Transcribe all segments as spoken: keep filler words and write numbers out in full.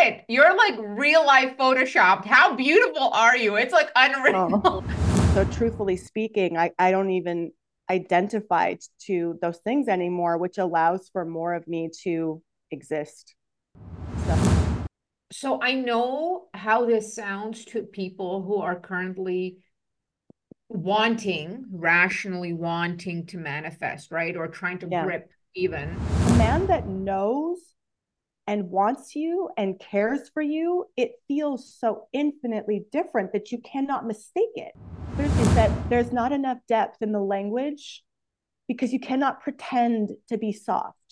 shit. You're like real life photoshopped. How beautiful are you? It's like Oh. unreal. So truthfully speaking, I, I don't even identify to those things anymore, which allows for more of me to exist. So So I know how this sounds to people who are currently wanting, rationally wanting to manifest, right? Or trying to yeah, grip even. a man that knows and wants you and cares for you, it feels so infinitely different that you cannot mistake it. Is that there's not enough depth in the language because you cannot pretend to be soft.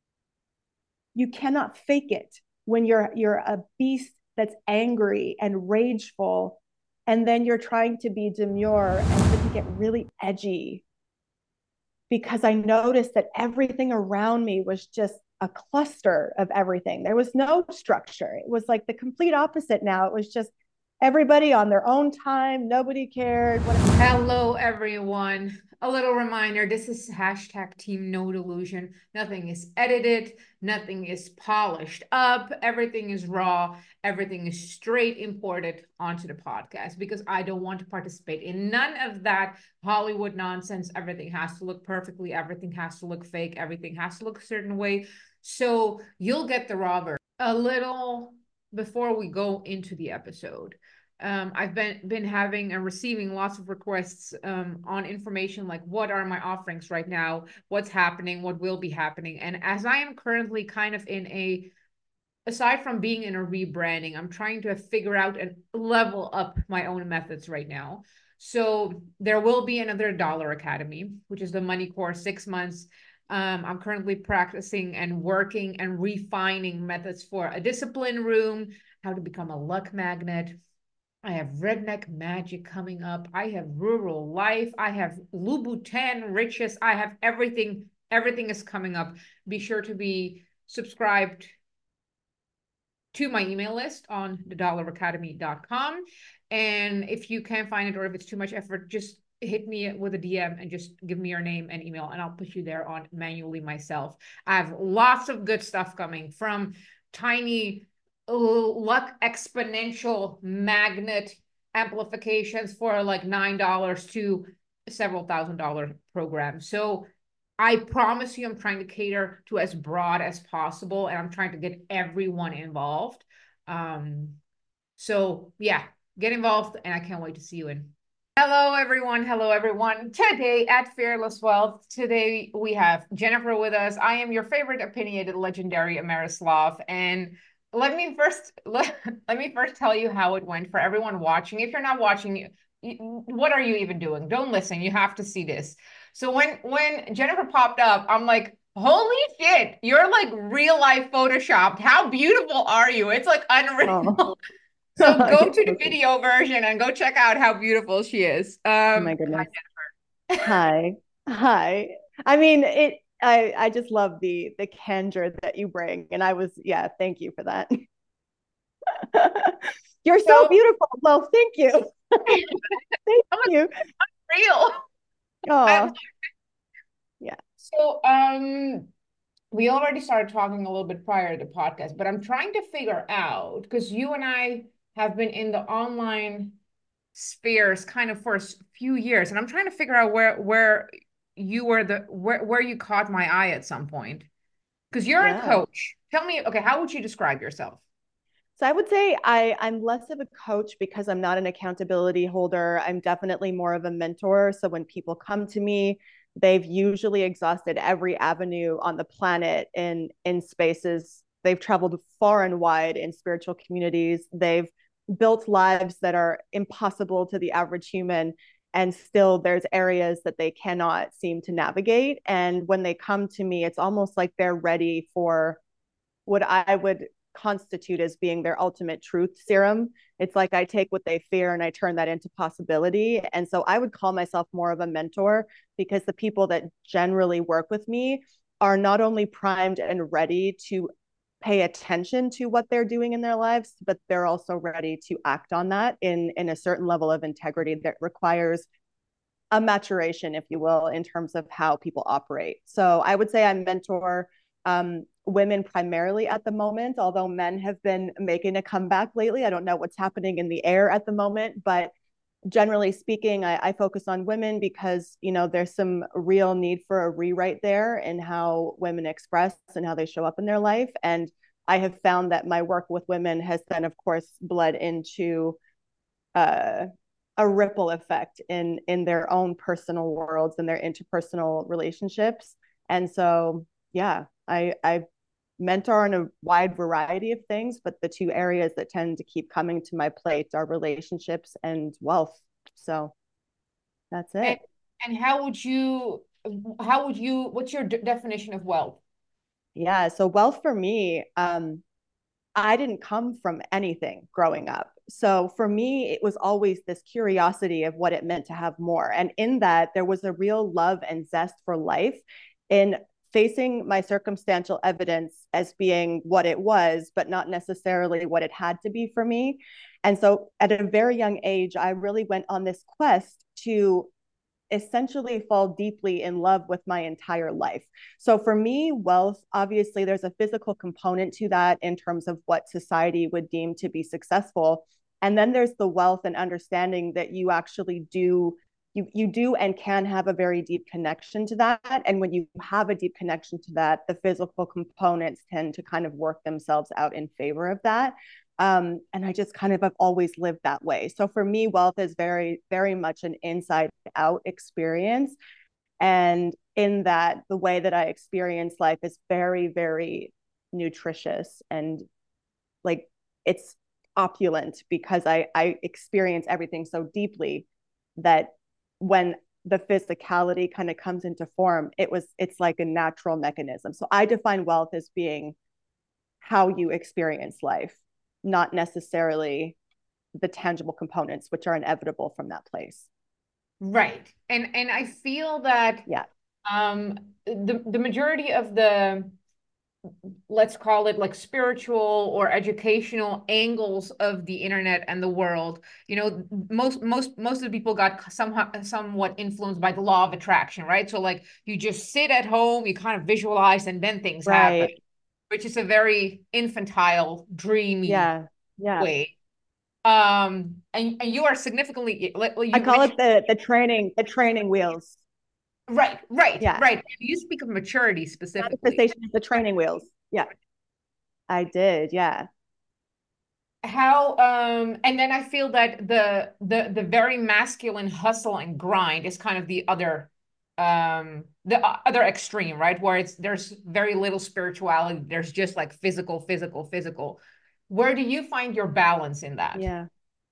You cannot fake it when you're you're a beast that's angry and rageful, and then you're trying to be demure and to get really edgy, because I noticed that everything around me was just a cluster of everything. There was no structure. It was like the complete opposite now. It was just everybody on their own time. Nobody cared. What... Hello, everyone. A little reminder, this is hashtag Team No Delusion. Nothing is edited, nothing is polished up, everything is raw, everything is straight imported onto the podcast because I don't want to participate in none of that Hollywood nonsense. Everything has to look perfectly, everything has to look fake, everything has to look a certain way. So you'll get the raw version. A little before we go into the episode. Um, I've been been having and receiving lots of requests um, on information like what are my offerings right now, what's happening, what will be happening. And as I am currently kind of in a, aside from being in a rebranding, I'm trying to figure out and level up my own methods right now. So there will be another Dollar Academy, which is the money course, six months. Um, I'm currently practicing and working and refining methods for a discipline room, how to become a luck magnet. I have redneck magic coming up. I have rural life. I have Louboutin riches. I have everything. Everything is coming up. Be sure to be subscribed to my email list on the dollar academy dot com. And if you can't find it or if it's too much effort, just hit me with a D M and just give me your name and email, and I'll put you there on manually myself. I have lots of good stuff coming from tiny luck exponential magnet amplifications for like nine dollars to several thousand dollar programs. So I promise you, I'm trying to cater to as broad as possible, and I'm trying to get everyone involved. Um, so yeah, get involved, and I can't wait to see you in. Hello, everyone. Hello, everyone. Today at Fearless Wealth, today we have Jennifer with us. I am your favorite opinionated legendary Amerislav, and let me first let, let me first tell you how it went for everyone watching. If you're not watching, what are you even doing? Don't listen. You have to see this. So when when Jennifer popped up, I'm like, holy shit, you're like real life photoshopped. How beautiful are you? It's like oh. unreal. So go You're to the so sweet. video version and go check out how beautiful she is. Oh my Um, goodness. hi, Hi. Hi. I mean, it I I just love the the candor that you bring. And I was, yeah, thank you for that. You're so so beautiful. Well, thank you. Thank I'm you. real. I, Oh, yeah. so um, we already started talking a little bit prior to the podcast, but I'm trying to figure out because you and I have been in the online spheres kind of for a few years, and I'm trying to figure out where where you were the where where you caught my eye at some point because you're a Yeah. coach. Tell me, okay, how would you describe yourself? So I would say I, I'm less of a coach because I'm not an accountability holder. I'm definitely more of a mentor. So when people come to me, they've usually exhausted every avenue on the planet in in spaces. They've traveled far and wide in spiritual communities. They've built lives that are impossible to the average human. And still there's areas that they cannot seem to navigate. And when they come to me, it's almost like they're ready for what I would constitute as being their ultimate truth serum. It's like I take what they fear and I turn that into possibility. And so I would call myself more of a mentor because the people that generally work with me are not only primed and ready to pay attention to what they're doing in their lives, but they're also ready to act on that in, in a certain level of integrity that requires a maturation, if you will, in terms of how people operate. So I would say I mentor um, women primarily at the moment, although men have been making a comeback lately. I don't know what's happening in the air at the moment, but generally speaking, I, I focus on women because, you know, there's some real need for a rewrite there in how women express and how they show up in their life. And I have found that my work with women has then, of course, bled into uh, a ripple effect in in their own personal worlds and their interpersonal relationships. And so, yeah, I I mentor on a wide variety of things, but the two areas that tend to keep coming to my plate are relationships and wealth. So that's And it. and how would you how would you what's your d definition of wealth? Yeah. So wealth for me, um, I didn't come from anything growing up. So for me, it was always this curiosity of what it meant to have more. And in that, there was a real love and zest for life in facing my circumstantial evidence as being what it was, but not necessarily what it had to be for me. And so at a very young age, I really went on this quest to essentially fall deeply in love with my entire life. So for me, wealth, obviously, there's a physical component to that in terms of what society would deem to be successful. And then there's the wealth and understanding that you actually do. You, you do and can have a very deep connection to that. And when you have a deep connection to that, the physical components tend to kind of work themselves out in favor of that. Um, and I just kind of have always lived that way. So for me, wealth is very, very much an inside out experience. And in that, the way that I experience life is very, very nutritious and like it's opulent because I, I experience everything so deeply that when the physicality kind of comes into form, it was, it's like a natural mechanism. So I define wealth as being how you experience life, not necessarily the tangible components, which are inevitable from that place. Right. And and I feel that Yeah. um the the majority of the, let's call it like spiritual or educational angles of the internet and the world, you know, most most most of the people got somehow somewhat influenced by the law of attraction, right? So like you just sit at home, you kind of visualize and then things happen, Right. which is a very infantile, dreamy Yeah. Yeah. way. Um, and and you are significantly like well, I you call mentioned it the the training, the training wheels. right, right, Yeah. right. You speak of maturity specifically. Manifestation is the training wheels. Yeah. I did. Yeah. How um and then I feel that the the the very masculine hustle and grind is kind of the other um the other extreme, right? Where it's there's very little spirituality, there's just like physical, physical, physical. Where do you find your balance in that? Yeah.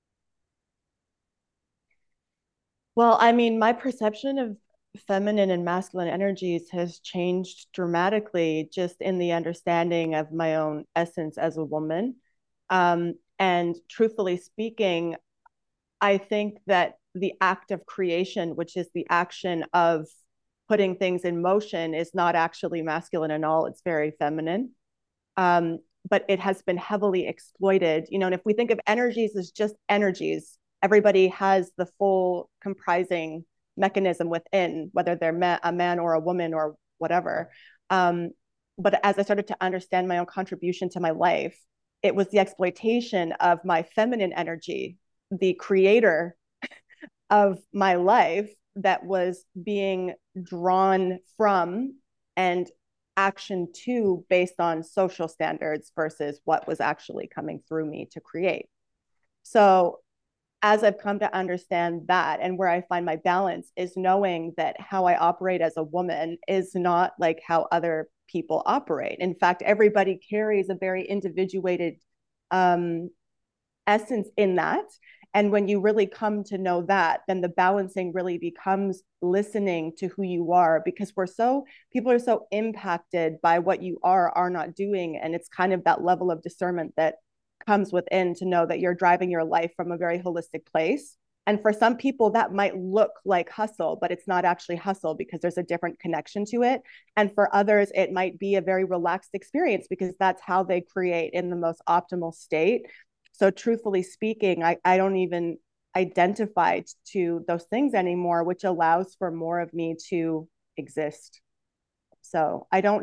Well, I mean, my perception of feminine and masculine energies has changed dramatically just in the understanding of my own essence as a woman. Um, and truthfully speaking, I think that the act of creation, which is the action of putting things in motion, is not actually masculine at all. It's very feminine. Um, but it has been heavily exploited. You know, and if we think of energies as just energies, everybody has the full comprising mechanism within, whether they're ma- a man or a woman or whatever. Um, but as I started to understand my own contribution to my life, it was the exploitation of my feminine energy, the creator of my life, that was being drawn from and action to based on social standards versus what was actually coming through me to create. So as I've come to understand that, and where I find my balance is knowing that how I operate as a woman is not like how other people operate. In fact, everybody carries a very individuated um, essence in that. And when you really come to know that, then the balancing really becomes listening to who you are, because we're so, people are so impacted by what you are, are not doing. And it's kind of that level of discernment that comes within to know that you're driving your life from a very holistic place. And for some people, that might look like hustle, but it's not actually hustle because there's a different connection to it. And for others, it might be a very relaxed experience because that's how they create in the most optimal state. So truthfully speaking, I, I don't even identify to those things anymore, which allows for more of me to exist. So I don't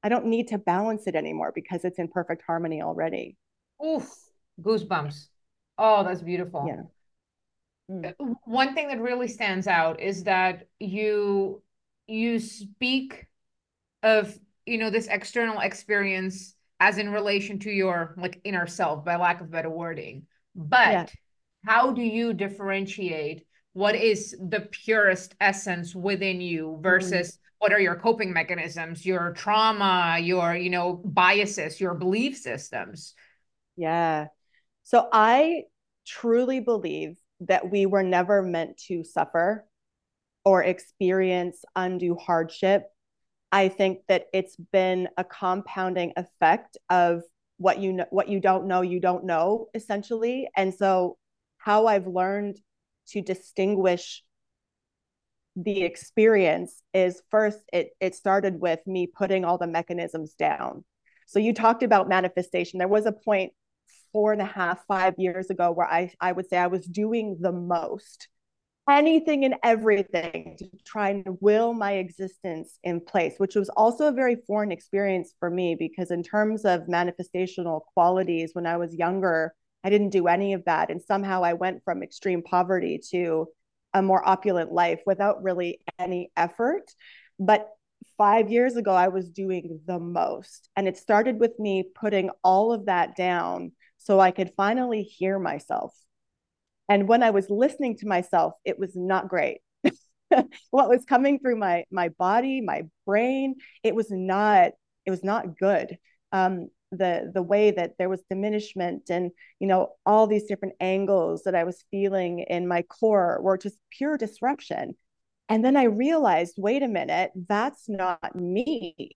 I don't need to balance it anymore because it's in perfect harmony already. Oof, goosebumps. Oh, that's beautiful. Yeah. Mm. One thing that really stands out is that you you speak of, you know, this external experience as in relation to your like inner self, by lack of better wording. Yeah. But how do you differentiate what is the purest essence within you Mm. versus what are your coping mechanisms, your trauma, your, you know, biases, your belief systems? Yeah. So I truly believe that we were never meant to suffer or experience undue hardship. I think that it's been a compounding effect of what you know, what you don't know, you don't know, essentially. And so, how I've learned to distinguish the experience is first, it it started with me putting all the mechanisms down. So you talked about manifestation. There was a point four and a half, five years ago where I I would say I was doing the most anything and everything to try and will my existence in place, which was also a very foreign experience for me because, in terms of manifestational qualities, when I was younger, I didn't do any of that. And somehow I went from extreme poverty to a more opulent life without really any effort. But five years ago, I was doing the most. And it started with me putting all of that down so I could finally hear myself. And when I was listening to myself, it was not great. What was coming through my my body, my brain, it was not it was not good. Um, the the way that there was diminishment and, you know, all these different angles that I was feeling in my core were just pure disruption. And then I realized, wait a minute, that's not me.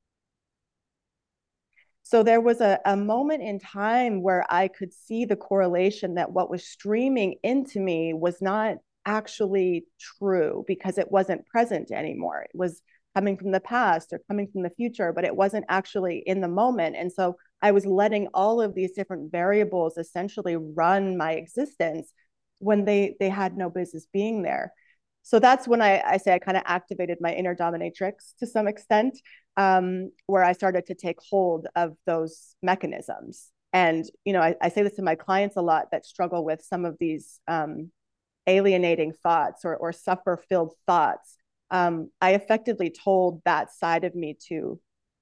So there was a, a moment in time where I could see the correlation that what was streaming into me was not actually true because it wasn't present anymore. It was coming from the past or coming from the future, but it wasn't actually in the moment. And so I was letting all of these different variables essentially run my existence when they they had no business being there. So that's when I, I say I kind of activated my inner dominatrix to some extent, um, where I started to take hold of those mechanisms. And, you know, I, I say this to my clients a lot that struggle with some of these um, alienating thoughts or, or suffer filled thoughts. Um, I effectively told that side of me to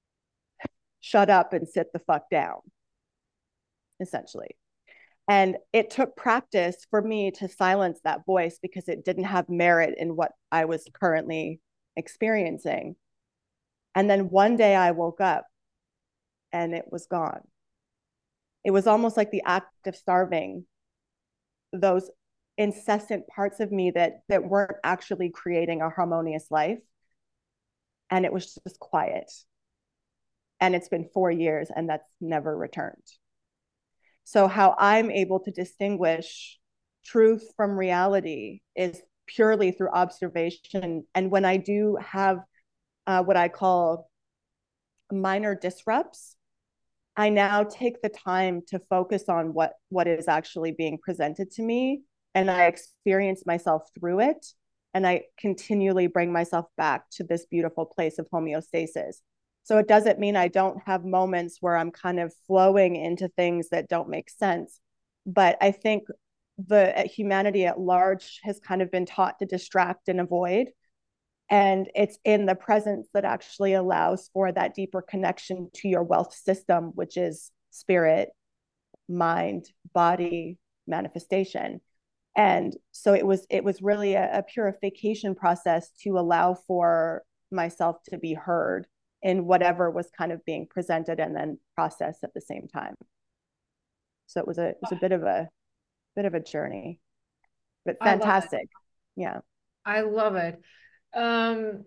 shut up and sit the fuck down, essentially. And it took practice for me to silence that voice because it didn't have merit in what I was currently experiencing. And then one day I woke up and it was gone. It was almost like the act of starving those incessant parts of me that that weren't actually creating a harmonious life. And it was just quiet. And it's been four years and that's never returned. So how I'm able to distinguish truth from reality is purely through observation. And when I do have uh, what I call minor disrupts, I now take the time to focus on what what is actually being presented to me, and I experience myself through it, and I continually bring myself back to this beautiful place of homeostasis. So it doesn't mean I don't have moments where I'm kind of flowing into things that don't make sense, but I think the humanity at large has kind of been taught to distract and avoid, and it's in the presence that actually allows for that deeper connection to your wealth system, which is spirit, mind, body, manifestation. And so it was it was really a, a purification process to allow for myself to be heard in whatever was kind of being presented and then processed at the same time. So it was a it was a bit of a bit of a journey, but I love it. fantastic. Yeah. I love it. Um,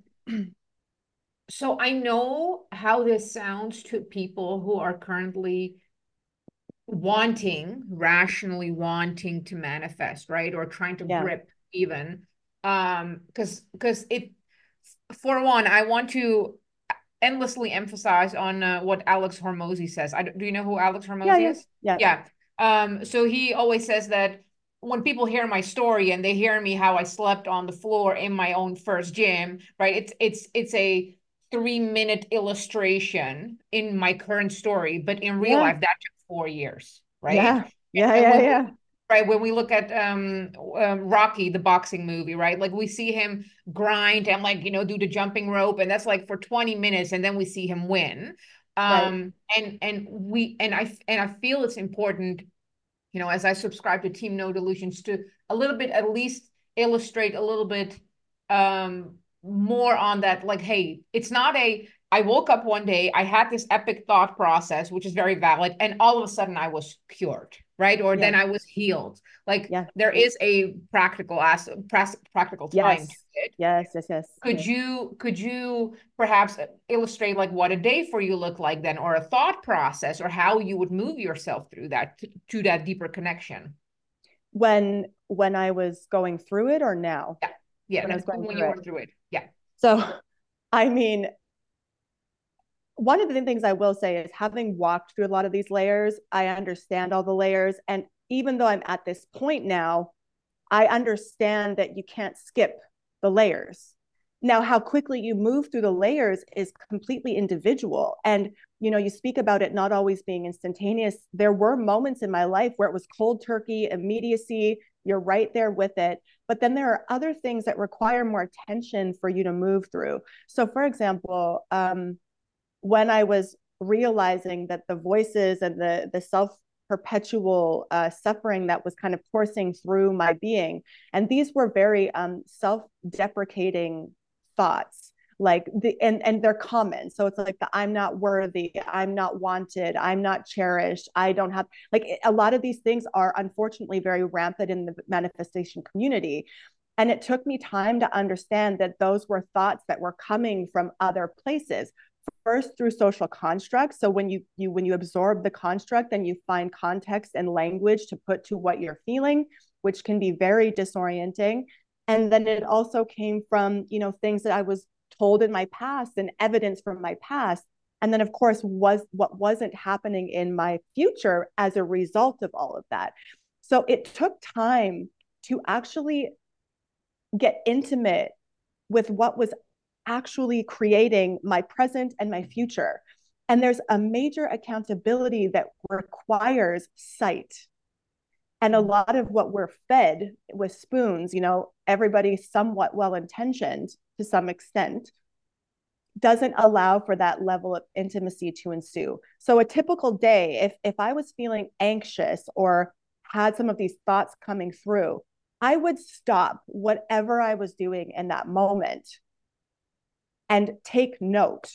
so I know how this sounds to people who are currently wanting, rationally wanting to manifest, right? Or trying to Yeah. grip even. Um, because because it, for one, I want to endlessly emphasize on uh, what Alex Hormozy says. I do you know who Alex Yeah. Hormozy Yeah. is? Yeah. Yeah. Um, so he always says that when people hear my story and they hear me how I slept on the floor in my own first gym, right? It's it's it's a three minute illustration in my current story, but in real Yeah. life, that took four years, right? Yeah. Yeah. And Yeah. when we, Yeah. right, when we look at um, um Rocky, the boxing movie, right? Like we see him grind and like, you know, do the jumping rope, and that's like for twenty minutes, and then we see him win. Right. Um, and and we and I and I feel it's important, you know, as I subscribe to Team No Delusions, to a little bit at least illustrate a little bit um more on that. Like, hey, it's not a I woke up one day, I had this epic thought process, which is very valid, and all of a sudden I was cured, right? Or then Yeah. I was healed. Like Yeah. there is a practical as practical time to Yes. it. Yes. Yes. Yes. Could you could you perhaps illustrate like what a day for you looked like then, or a thought process, or how you would move yourself through that to, to that deeper connection? When when I was going through it or now? Yeah, yeah. When I No, was going when through you it. were through it, yeah. So, I mean, one of the things I will say is having walked through a lot of these layers, I understand all the layers. And even though I'm at this point now, I understand that you can't skip the layers. Now, how quickly you move through the layers is completely individual. And, you know, you speak about it not always being instantaneous. There were moments in my life where it was cold turkey, immediacy, you're right there with it. But then there are other things that require more attention for you to move through. So, for example, um, when I was realizing that the voices and the the self perpetual uh, suffering that was kind of coursing through my being, and these were very um, self deprecating thoughts, like the and and they're common. So it's like the I'm not worthy, I'm not wanted, I'm not cherished, I don't have, like, a lot of these things are unfortunately very rampant in the manifestation community. And it took me time to understand that those were thoughts that were coming from other places, first through social constructs. So when you you when you absorb the construct, then you find context and language to put to what you're feeling, which can be very disorienting. And then it also came from, you know, things that I was told in my past and evidence from my past. And then of course was what wasn't happening in my future as a result of all of that. So it took time to actually get intimate with what was actually creating my present and my future. And there's a major accountability that requires sight. And a lot of what we're fed with spoons, you know, everybody somewhat well intentioned to some extent, doesn't allow for that level of intimacy to ensue. So a typical day, if if I was feeling anxious or had some of these thoughts coming through, I would stop whatever I was doing in that moment and take note.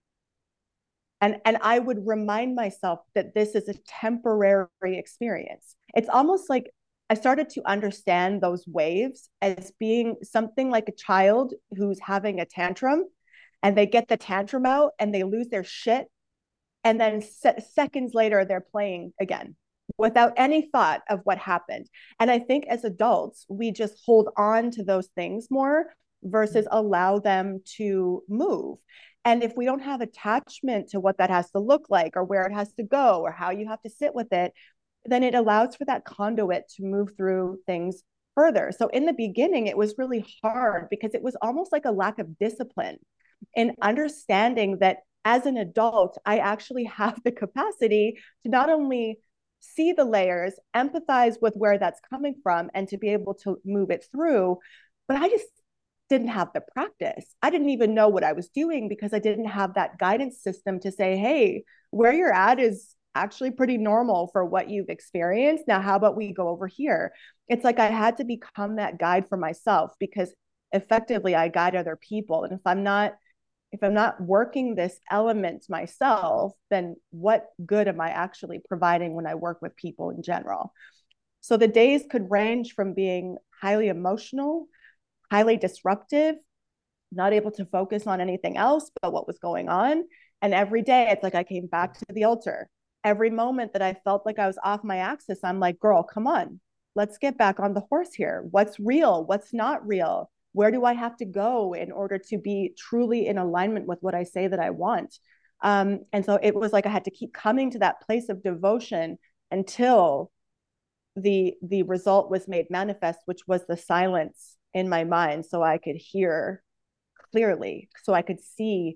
And, and I would remind myself that this is a temporary experience. It's almost like I started to understand those waves as being something like a child who's having a tantrum, and they get the tantrum out and they lose their shit. And then se- seconds later, they're playing again without any thought of what happened. And I think as adults, we just hold on to those things more versus allow them to move. And if we don't have attachment to what that has to look like or where it has to go or how you have to sit with it, then it allows for that conduit to move through things further. So in the beginning, it was really hard because it was almost like a lack of discipline in understanding that as an adult, I actually have the capacity to not only see the layers, empathize with where that's coming from, and to be able to move it through. But I just didn't have the practice. I didn't even know what I was doing because I didn't have that guidance system to say, hey, where you're at is actually pretty normal for what you've experienced. Now, how about we go over here? It's like I had to become that guide for myself because effectively I guide other people. And if I'm not if I'm not working this element myself, then what good am I actually providing when I work with people in general? So the days could range from being highly emotional, highly disruptive, not able to focus on anything else but what was going on. And every day it's like I came back to the altar. Every moment that I felt like I was off my axis, I'm like, girl, come on, let's get back on the horse here. What's real? What's not real? Where do I have to go in order to be truly in alignment with what I say that I want? Um, and so it was like I had to keep coming to that place of devotion until the the result was made manifest, which was the silence in my mind, so I could hear clearly, so I could see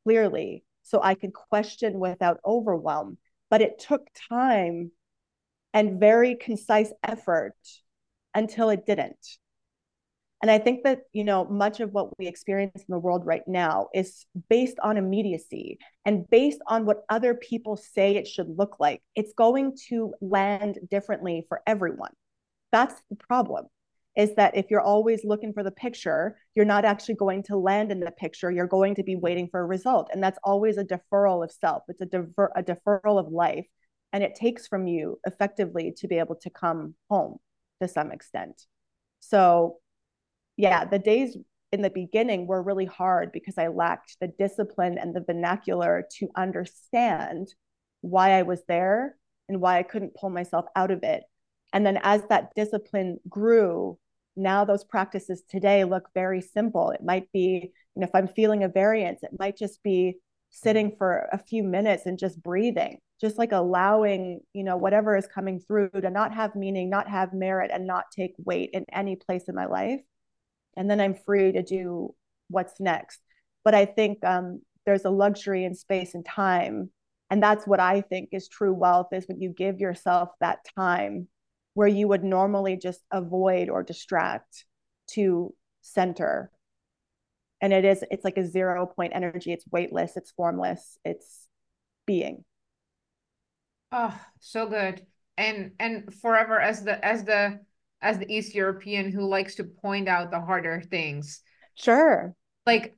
clearly so I could question without overwhelm. But it took time and very concise effort until it didn't. And I think that, you know, much of what we experience in the world right now is based on immediacy and based on what other people say it should look like. It's going to land differently for everyone. That's the problem, is that if you're always looking for the picture, you're not actually going to land in the picture. You're going to be waiting for a result. And that's always a deferral of self. It's a, defer- a deferral of life. And it takes from you effectively to be able to come home to some extent. So, yeah, the days in the beginning were really hard because I lacked the discipline and the vernacular to understand why I was there and why I couldn't pull myself out of it. And then as that discipline grew, now those practices today look very simple. It might be, you know, if I'm feeling a variance, it might just be sitting for a few minutes and just breathing, just like allowing, you know, whatever is coming through to not have meaning, not have merit, and not take weight in any place in my life. And then I'm free to do what's next. But I think um, there's a luxury in space and time. And that's what I think is true wealth, is when you give yourself that time where you would normally just avoid or distract to center. And it is, it's like a zero point energy. It's weightless, it's formless, it's being. Oh, so good. And and forever as the as the as the East European who likes to point out the harder things. Sure. Like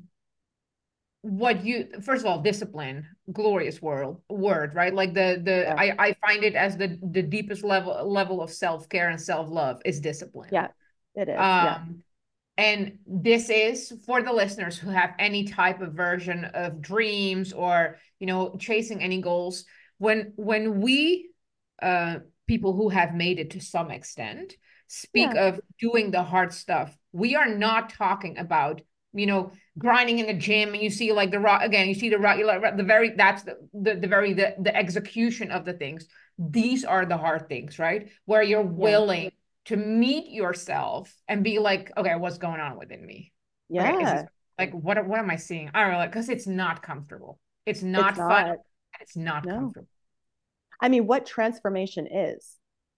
what you first of all, discipline, glorious world word, right? Like the the Yeah. I I find it as the the deepest level level of self-care and self-love is discipline. Yeah, it is. Yeah. Um and this is for the listeners who have any type of version of dreams or, you know, chasing any goals. When when we uh people who have made it to some extent speak Yeah. of doing the hard stuff, we are not talking about, you know, grinding in the gym and you see like the rock again, you see the rock, the very that's the the, the very the, the execution of the things. These are the hard things, right? Where you're Yeah. willing to meet yourself and be like, okay, what's going on within me? Okay, is this Yeah. like what what am I seeing? I don't know, like because it's not comfortable. It's It's not fun. not. It's not No. comfortable. I mean, what transformation is?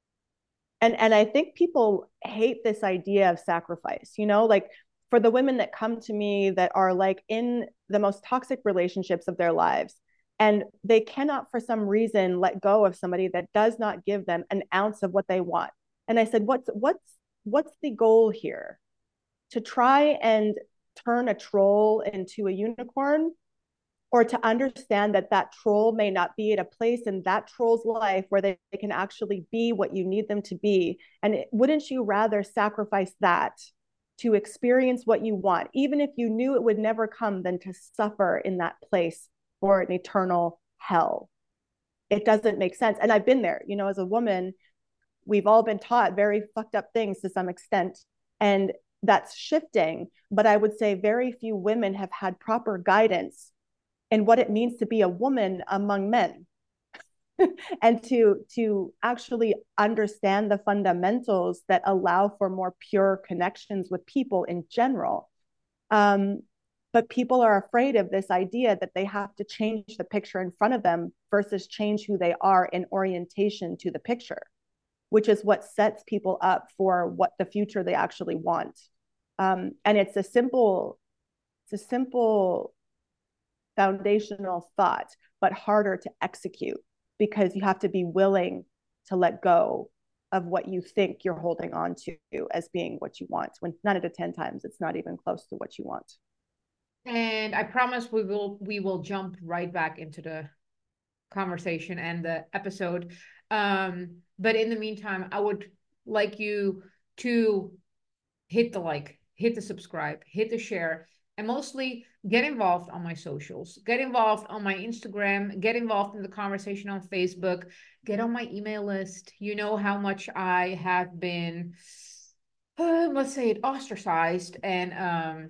And and I think people hate this idea of sacrifice, you know, like for the women that come to me that are like in the most toxic relationships of their lives, and they cannot for some reason let go of somebody that does not give them an ounce of what they want. And I said, what's what's what's the goal here? To try and turn a troll into a unicorn, or to understand that that troll may not be at a place in that troll's life where they, they can actually be what you need them to be. And it, wouldn't you rather sacrifice that to experience what you want, even if you knew it would never come, than to suffer in that place for an eternal hell? It doesn't make sense. And I've been there, you know, as a woman, we've all been taught very fucked up things to some extent. And that's shifting. But I would say very few women have had proper guidance and what it means to be a woman among men and to to actually understand the fundamentals that allow for more pure connections with people in general. Um, but people are afraid of this idea that they have to change the picture in front of them versus change who they are in orientation to the picture, which is what sets people up for what the future they actually want. Um, and it's a simple, it's a simple foundational thought, but harder to execute because you have to be willing to let go of what you think you're holding on to as being what you want, when nine out of ten times it's not even close to what you want. And I promise we will we will jump right back into the conversation and the episode. Um, but in the meantime, I would like you to hit the like, hit the subscribe, hit the share, and mostly get involved on my socials. Get involved on my Instagram, get involved in the conversation on Facebook, get on my email list. You know how much I have been, uh, let's say it, ostracized and um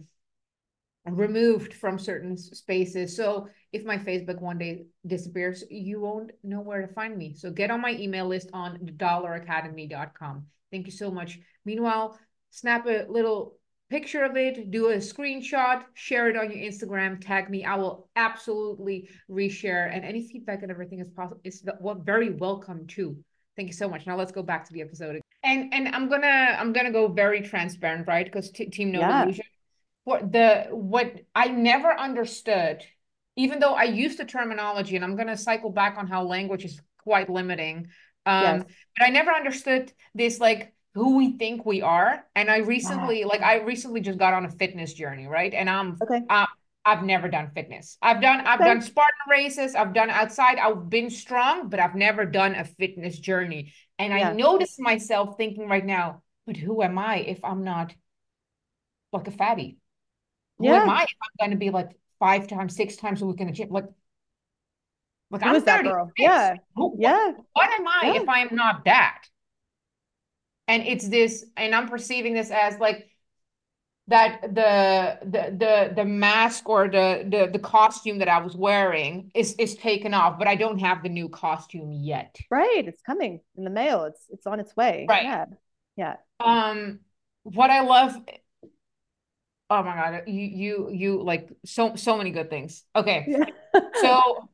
removed from certain spaces. So if my Facebook one day disappears, you won't know where to find me. So get on my email list on the dollar academy dot com. Thank you so much. Meanwhile, snap a little picture of it, do a screenshot, share it on your Instagram, tag me. I will absolutely reshare, and any feedback and everything is possible. It's very welcome too. Thank you so much. Now let's go back to the episode. And and I'm gonna I'm gonna go very transparent, right? Because Team No Yeah. Delusion, what the what I never understood, even though I used the terminology, and I'm gonna cycle back on how language is quite limiting. Yes. Um, but I never understood this, like, who we think we are. And I Yeah. recently, like, I recently just got on a fitness journey, right? And I'm, Okay. uh, I've never done fitness. I've done, I've Okay. done Spartan races. I've done outside. I've been strong, but I've never done a fitness journey. And I Yeah. notice myself thinking right now, but who am I if I'm not like a fatty? Who am Yeah. I if I'm going to be like five times, six times a week in the gym? Like, like Who is I'm that girl? thirty-six. Yeah. Who, what, Yeah. what am I Yeah. if I am not that? And it's this, and I'm perceiving this as like that the the the the mask or the the the costume that I was wearing is is taken off, but I don't have the new costume yet. Right. It's coming in the mail. It's it's on its way. Right. Yeah. Yeah. Um, what I love, oh my God, you you you like so so many good things. Okay. Yeah. So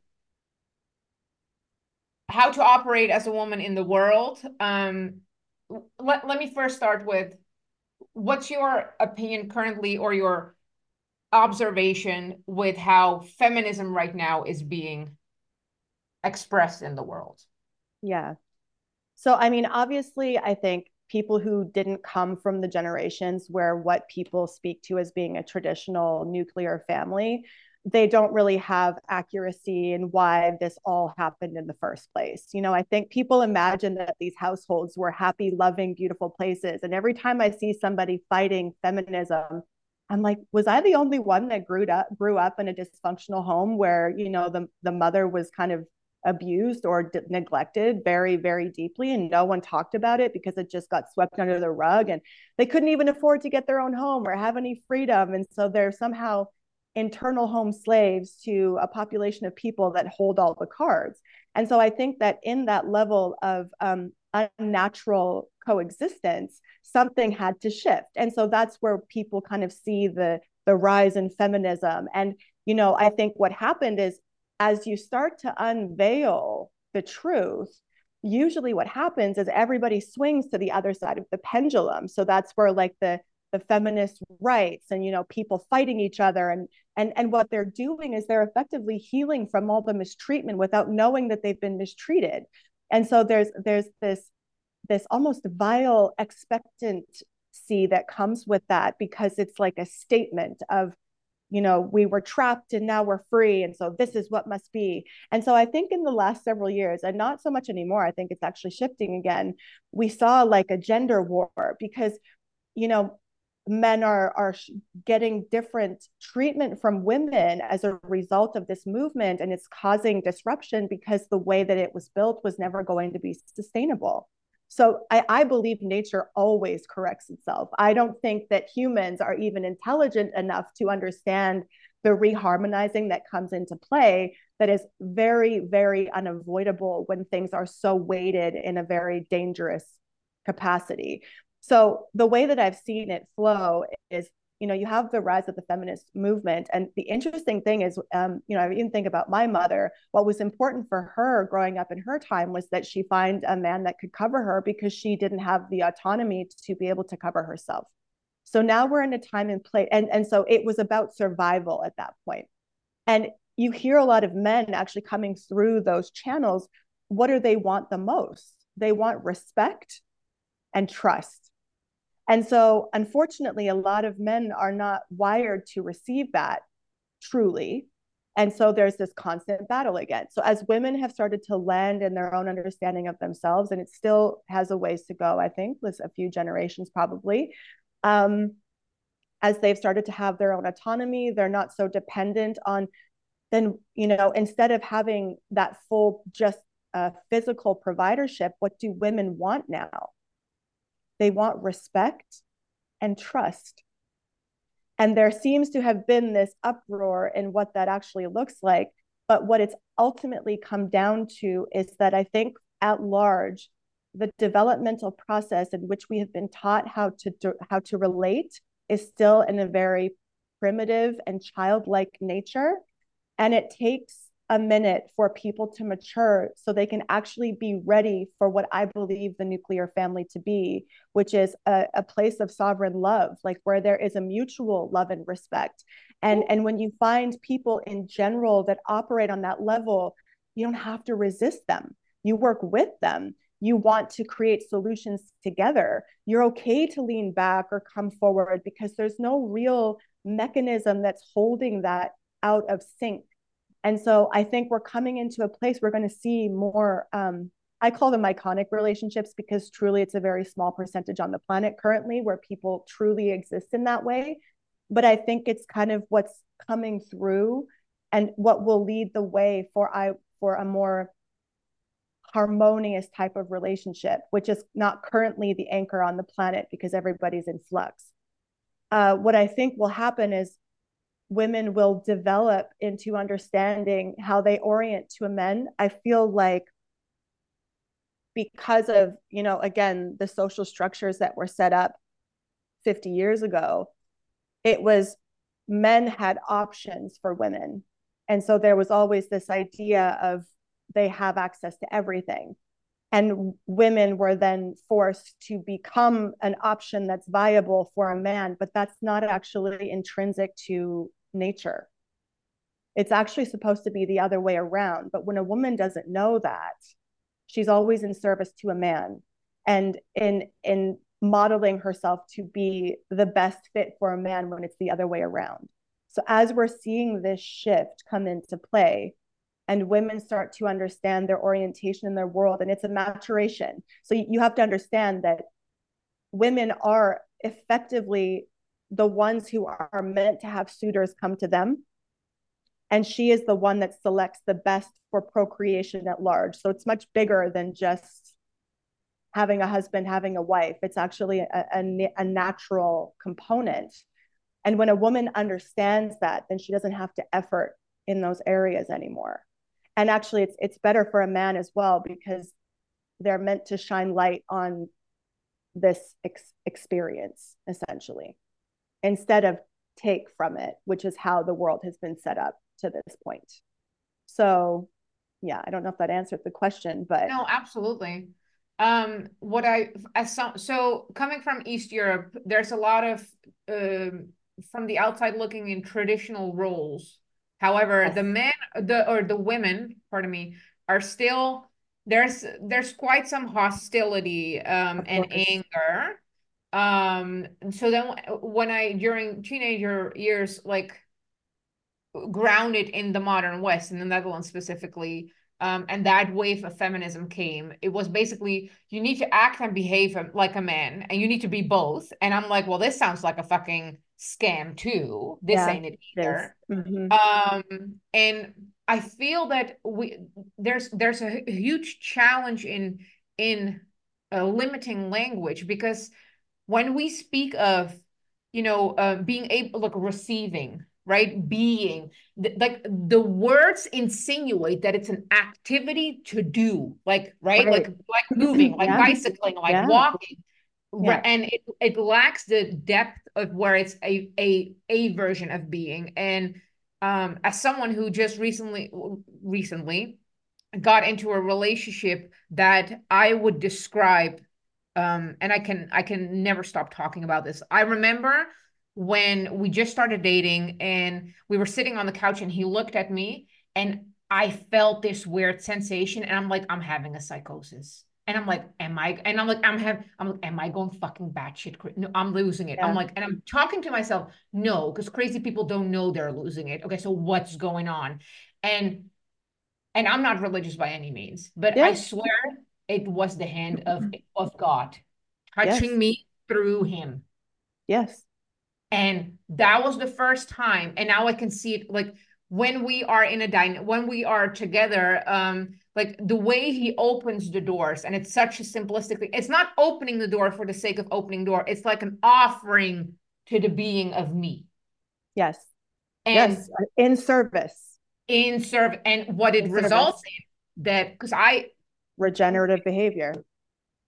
how to operate as a woman in the world. Um, let, let me first start with, what's your opinion currently, or your observation with how feminism right now is being expressed in the world? Yeah. So, I mean, obviously, I think people who didn't come from the generations where what people speak to as being a traditional nuclear family, they don't really have accuracy in why this all happened in the first place. You know, I think people imagine that these households were happy, loving, beautiful places. And every time I see somebody fighting feminism, I'm like, was I the only one that grew up grew up in a dysfunctional home where, you know, the the mother was kind of abused or d- neglected very, very deeply, and no one talked about it because it just got swept under the rug, and they couldn't even afford to get their own home or have any freedom, and so they're somehow internal home slaves to a population of people that hold all the cards. And so I think that in that level of um, unnatural coexistence, something had to shift. And so that's where people kind of see the the rise in feminism. And you know, I think what happened is, as you start to unveil the truth, usually what happens is everybody swings to the other side of the pendulum. So that's where like the the feminist rights and, you know, people fighting each other, and and and what they're doing is they're effectively healing from all the mistreatment without knowing that they've been mistreated. And so there's there's this this almost vile expectancy that comes with that, because it's like a statement of, you know, we were trapped and now we're free, and so this is what must be. And so I think in the last several years, and not so much anymore, I think it's actually shifting again, we saw like a gender war, because, you know, men are are getting different treatment from women as a result of this movement, and it's causing disruption because the way that it was built was never going to be sustainable. So I, I believe nature always corrects itself. I don't think that humans are even intelligent enough to understand the reharmonizing that comes into play, that is very, very unavoidable when things are so weighted in a very dangerous capacity. So the way that I've seen it flow is, you know, you have the rise of the feminist movement. And the interesting thing is, um, you know, I even think about my mother. What was important for her growing up in her time was that she find a man that could cover her, because she didn't have the autonomy to be able to cover herself. So now we're in a time and place. And, and so it was about survival at that point. And you hear a lot of men actually coming through those channels. What do they want the most? They want respect and trust. And so, unfortunately, a lot of men are not wired to receive that truly. And so there's this constant battle again. So as women have started to land in their own understanding of themselves, and it still has a ways to go, I think, with a few generations probably, um, as they've started to have their own autonomy, they're not so dependent on, then, you know, instead of having that full just uh, physical providership, what do women want now? They want respect and trust. And there seems to have been this uproar in what that actually looks like. But what it's ultimately come down to is that I think at large, the developmental process in which we have been taught how to how to relate is still in a very primitive and childlike nature. And it takes a minute for people to mature so they can actually be ready for what I believe the nuclear family to be, which is a, a place of sovereign love, like where there is a mutual love and respect. And, and when you find people in general that operate on that level, you don't have to resist them. You work with them. You want to create solutions together. You're okay to lean back or come forward because there's no real mechanism that's holding that out of sync. And so I think we're coming into a place we're going to see more, um, I call them iconic relationships because truly it's a very small percentage on the planet currently where people truly exist in that way. But I think it's kind of what's coming through and what will lead the way for I for a more harmonious type of relationship, which is not currently the anchor on the planet because everybody's in flux. Uh, what I think will happen is women will develop into understanding how they orient to a men. I feel like because of, you know, again, the social structures that were set up fifty years ago, it was men had options for women. And so there was always this idea of they have access to everything. And women were then forced to become an option that's viable for a man, but that's not actually intrinsic to nature. It's actually supposed to be the other way around. But when a woman doesn't know that, she's always in service to a man. And in in modeling herself to be the best fit for a man when it's the other way around. So as we're seeing this shift come into play, and women start to understand their orientation in their world, and it's a maturation. So you have to understand that women are effectively the ones who are meant to have suitors come to them. And she is the one that selects the best for procreation at large. So it's much bigger than just having a husband, having a wife. It's actually a, a, a natural component. And when a woman understands that, then she doesn't have to effort in those areas anymore. And actually, it's it's better for a man as well because they're meant to shine light on this ex- experience, essentially, instead of take from it, which is how the world has been set up to this point. So, yeah, I don't know if that answered the question, but no, absolutely. Um, what I as some so coming from East Europe, there's a lot of um, from the outside looking in traditional roles. However, yes. the men, the or the women, pardon me, are still there's there's quite some hostility um, and anger. Um, so then when I during teenager years, like grounded in the modern West, in the Netherlands specifically, um, and that wave of feminism came, it was basically you need to act and behave like a man, and you need to be both. And I'm like, well, this sounds like a fucking scam too. This Yeah, ain't it it is. either. Mm-hmm. Um, and I feel that we there's there's a huge challenge in in uh, limiting language because when we speak of, you know, uh, being able, like receiving, right, being, th- like the words insinuate that it's an activity to do, like, right, Right. like like moving, like Yeah. bicycling, like Yeah. walking, Yeah. and it it lacks the depth of where it's a a a version of being. And um, as someone who just recently recently got into a relationship that I would describe, um, and I can I can never stop talking about this. I remember when we just started dating and we were sitting on the couch and he looked at me and I felt this weird sensation and I'm like, I'm having a psychosis. And I'm like, am I? And I'm like, I'm having, I'm like, am I going fucking batshit crazy? No, I'm losing it. I'm Yeah. like, and I'm talking to myself, no, because crazy people don't know they're losing it. Okay, so what's going on? And and I'm not religious by any means, but I Yeah. swear it was the hand of of God touching Yes. me through him. Yes. And that was the first time. And now I can see it, like when we are in a dine, when we are together, um, like the way he opens the doors, and it's such a simplistic thing. It's not opening the door for the sake of opening door. It's like an offering to the being of me. Yes. And Yes. In service. in serve, and what it In results service. in that, because I Regenerative behavior.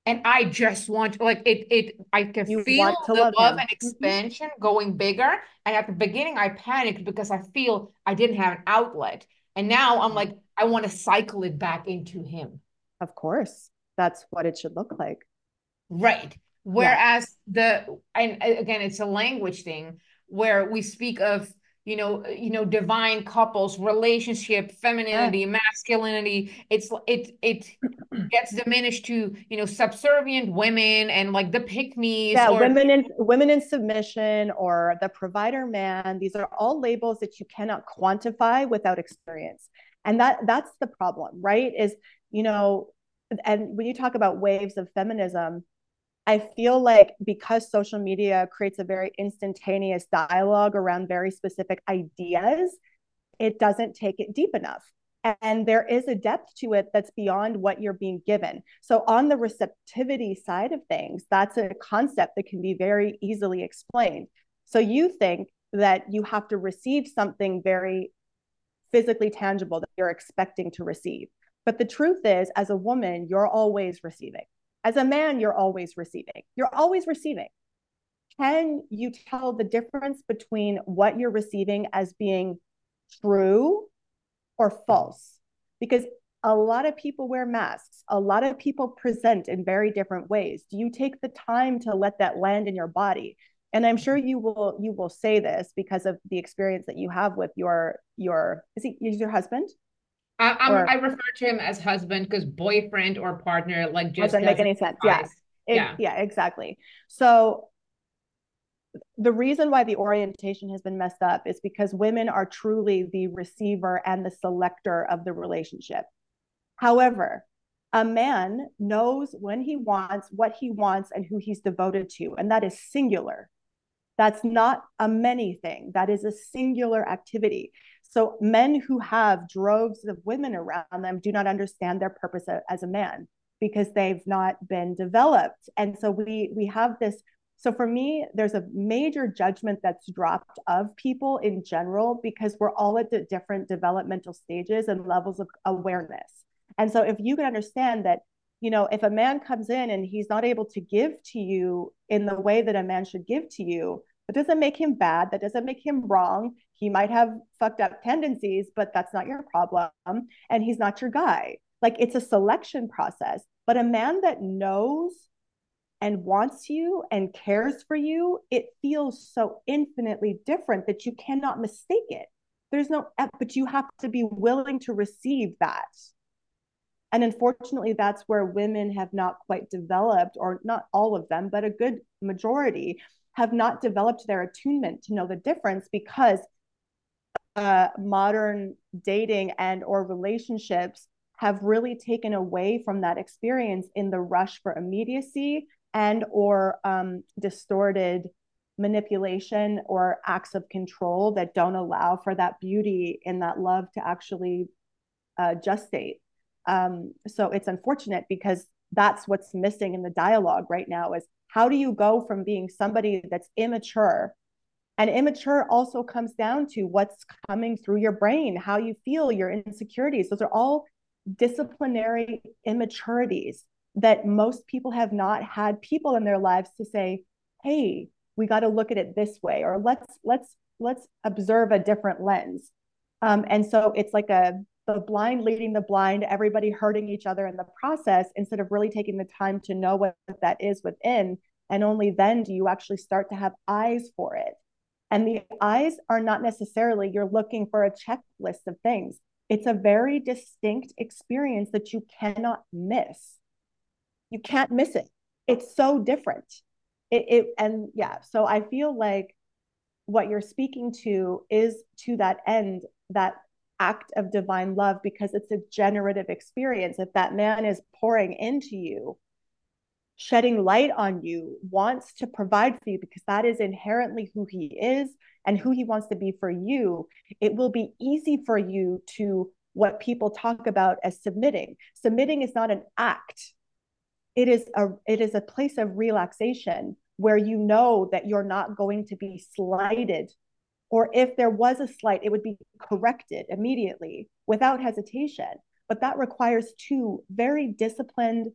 And I just want like it it I can You feel want to the love love him. and Mhm. expansion going bigger. And at the beginning I panicked because I feel I didn't have an outlet. And now I'm like, I want to cycle it back into him. Of course, that's what it should look like. Right. Yeah. Whereas the and again, it's a language thing where we speak of, you know, you know, divine couples, relationship, Yeah. femininity, masculinity. It's it it gets diminished to, you know, subservient women and like the pick-me's Yeah, or women in women in submission or the provider man, these are all labels that you cannot quantify without experience. And that that's the problem, right? Is, you know, and when you talk about waves of feminism, I feel like because social media creates a very instantaneous dialogue around very specific ideas, it doesn't take it deep enough. And there is a depth to it that's beyond what you're being given. So, on the receptivity side of things, that's a concept that can be very easily explained. So, you think that you have to receive something very physically tangible that you're expecting to receive. But the truth is, as a woman, you're always receiving. As a man, you're always receiving. You're always receiving. Can you tell the difference between what you're receiving as being true or false? Because a lot of people wear masks. A lot of people present in very different ways. Do you take the time to let that land in your body? And I'm sure you will you will say this because of the experience that you have with your your is he is your husband I, I'm or I refer to him as husband because boyfriend or partner like just doesn't make doesn't any sense? Yeah. suffice. It, Yeah. yeah, exactly. So the reason why the orientation has been messed up is because women are truly the receiver and the selector of the relationship. However, a man knows when he wants, what he wants, and who he's devoted to, and that is singular. That's not a many thing, that is a singular activity. So, men who have droves of women around them do not understand their purpose as a man because they've not been developed. And so, we, we have this. So, for me, there's a major judgment that's dropped of people in general because we're all at the different developmental stages and levels of awareness. And so if you can understand that, you know, if a man comes in and he's not able to give to you in the way that a man should give to you, that doesn't make him bad. That doesn't make him wrong. He might have fucked up tendencies, but that's not your problem. And he's not your guy. Like it's a selection process. But a man that knows and wants you and cares for you, it feels so infinitely different that you cannot mistake it. There's no, but you have to be willing to receive that. And unfortunately, that's where women have not quite developed, or not all of them, but a good majority have not developed their attunement to know the difference because uh, modern dating and or relationships have really taken away from that experience in the rush for immediacy and or um, distorted manipulation or acts of control that don't allow for that beauty and that love to actually uh, gestate. Um, so it's unfortunate because that's what's missing in the dialogue right now is how do you go from being somebody that's immature, and immature also comes down to what's coming through your brain, how you feel, your insecurities. Those are all disciplinary immaturities that most people have not had people in their lives to say, hey, we got to look at it this way, or let's let's let's observe a different lens. Um, and so it's like a the blind leading the blind, everybody hurting each other in the process instead of really taking the time to know what that is within. And only then do you actually start to have eyes for it. And the eyes are not necessarily you're looking for a checklist of things. It's a very distinct experience that you cannot miss. You can't miss it. It's so different. It, it and yeah, so I feel like what you're speaking to is to that end, that act of divine love, because it's a generative experience. If that man is pouring into you, shedding light on you, wants to provide for you because that is inherently who he is and who he wants to be for you, it will be easy for you to what people talk about as submitting. Submitting is not an act. It is a it is a place of relaxation where you know that you're not going to be slighted, or if there was a slight, it would be corrected immediately without hesitation. But that requires two very disciplined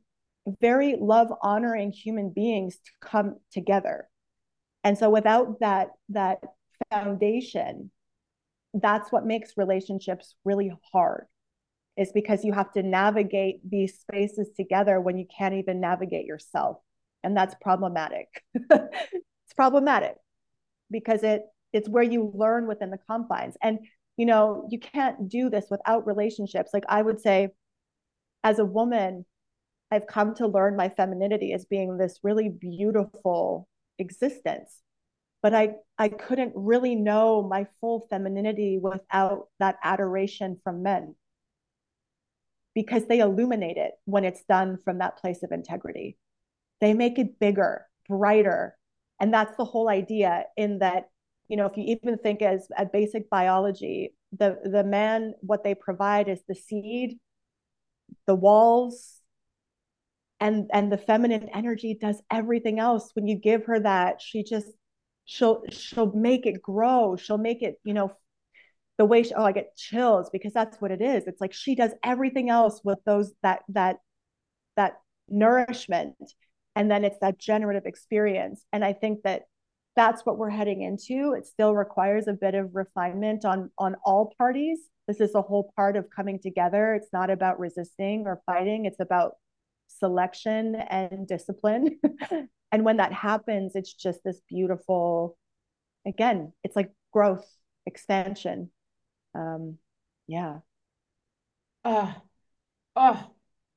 very love honoring human beings to come together. And so without that that foundation, that's what makes relationships really hard, is because you have to navigate these spaces together when you can't even navigate yourself. And that's problematic. It's problematic because it it's where you learn within the confines. And you know, you can't do this without relationships. Like I would say, as a woman, I've come to learn my femininity as being this really beautiful existence. But I I couldn't really know my full femininity without that adoration from men, because they illuminate it when it's done from that place of integrity. They make it bigger, brighter. And that's the whole idea, in that, you know, if you even think as a basic biology, the, the man, what they provide is the seed, the walls, and and the feminine energy does everything else. When you give her that, she just she'll she'll make it grow. She'll make it, you know, the way she, oh, I get chills because that's what it is. It's like she does everything else with those that that that nourishment, and then it's that generative experience. And I think that that's what we're heading into. It still requires a bit of refinement on on all parties. This is a whole part of coming together. It's not about resisting or fighting. It's about selection and discipline. And when that happens, it's just this beautiful, again, it's like growth, expansion. Um, yeah. Uh, oh,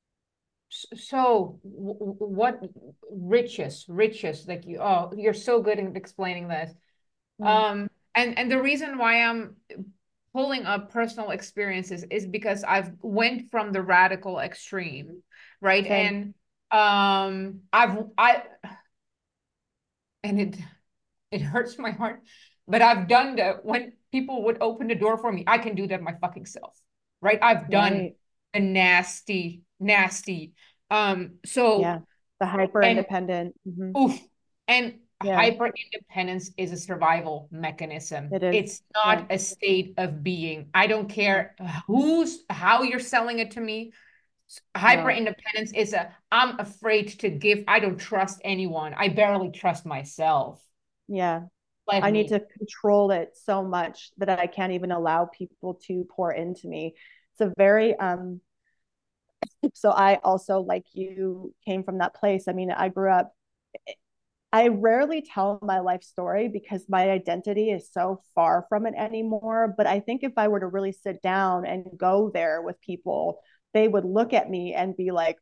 so what riches, riches, like you, oh, you're so good at explaining this. Mm. Um, and and the reason why I'm pulling up personal experiences is because I've went from the radical extreme, right? Same. And um, I've I and it it hurts my heart, but I've done that when people would open the door for me. I can do that my fucking self, right? I've done Right. a nasty, nasty. Um, so Yeah. The hyper and independent. Mm-hmm. oof, and Yeah, hyper independence is a survival mechanism. it is. It's Yeah. not a state of being. I don't No, care who's how you're selling it to me. Hyper no. independence is a I'm afraid to give. I don't trust anyone. I barely trust myself. Yeah. Let I need me. to control it so much that I can't even allow people to pour into me. It's a very um so I also, like you, came from that place. I mean, I grew up, I rarely tell my life story because my identity is so far from it anymore. But I think if I were to really sit down and go there with people, they would look at me and be like,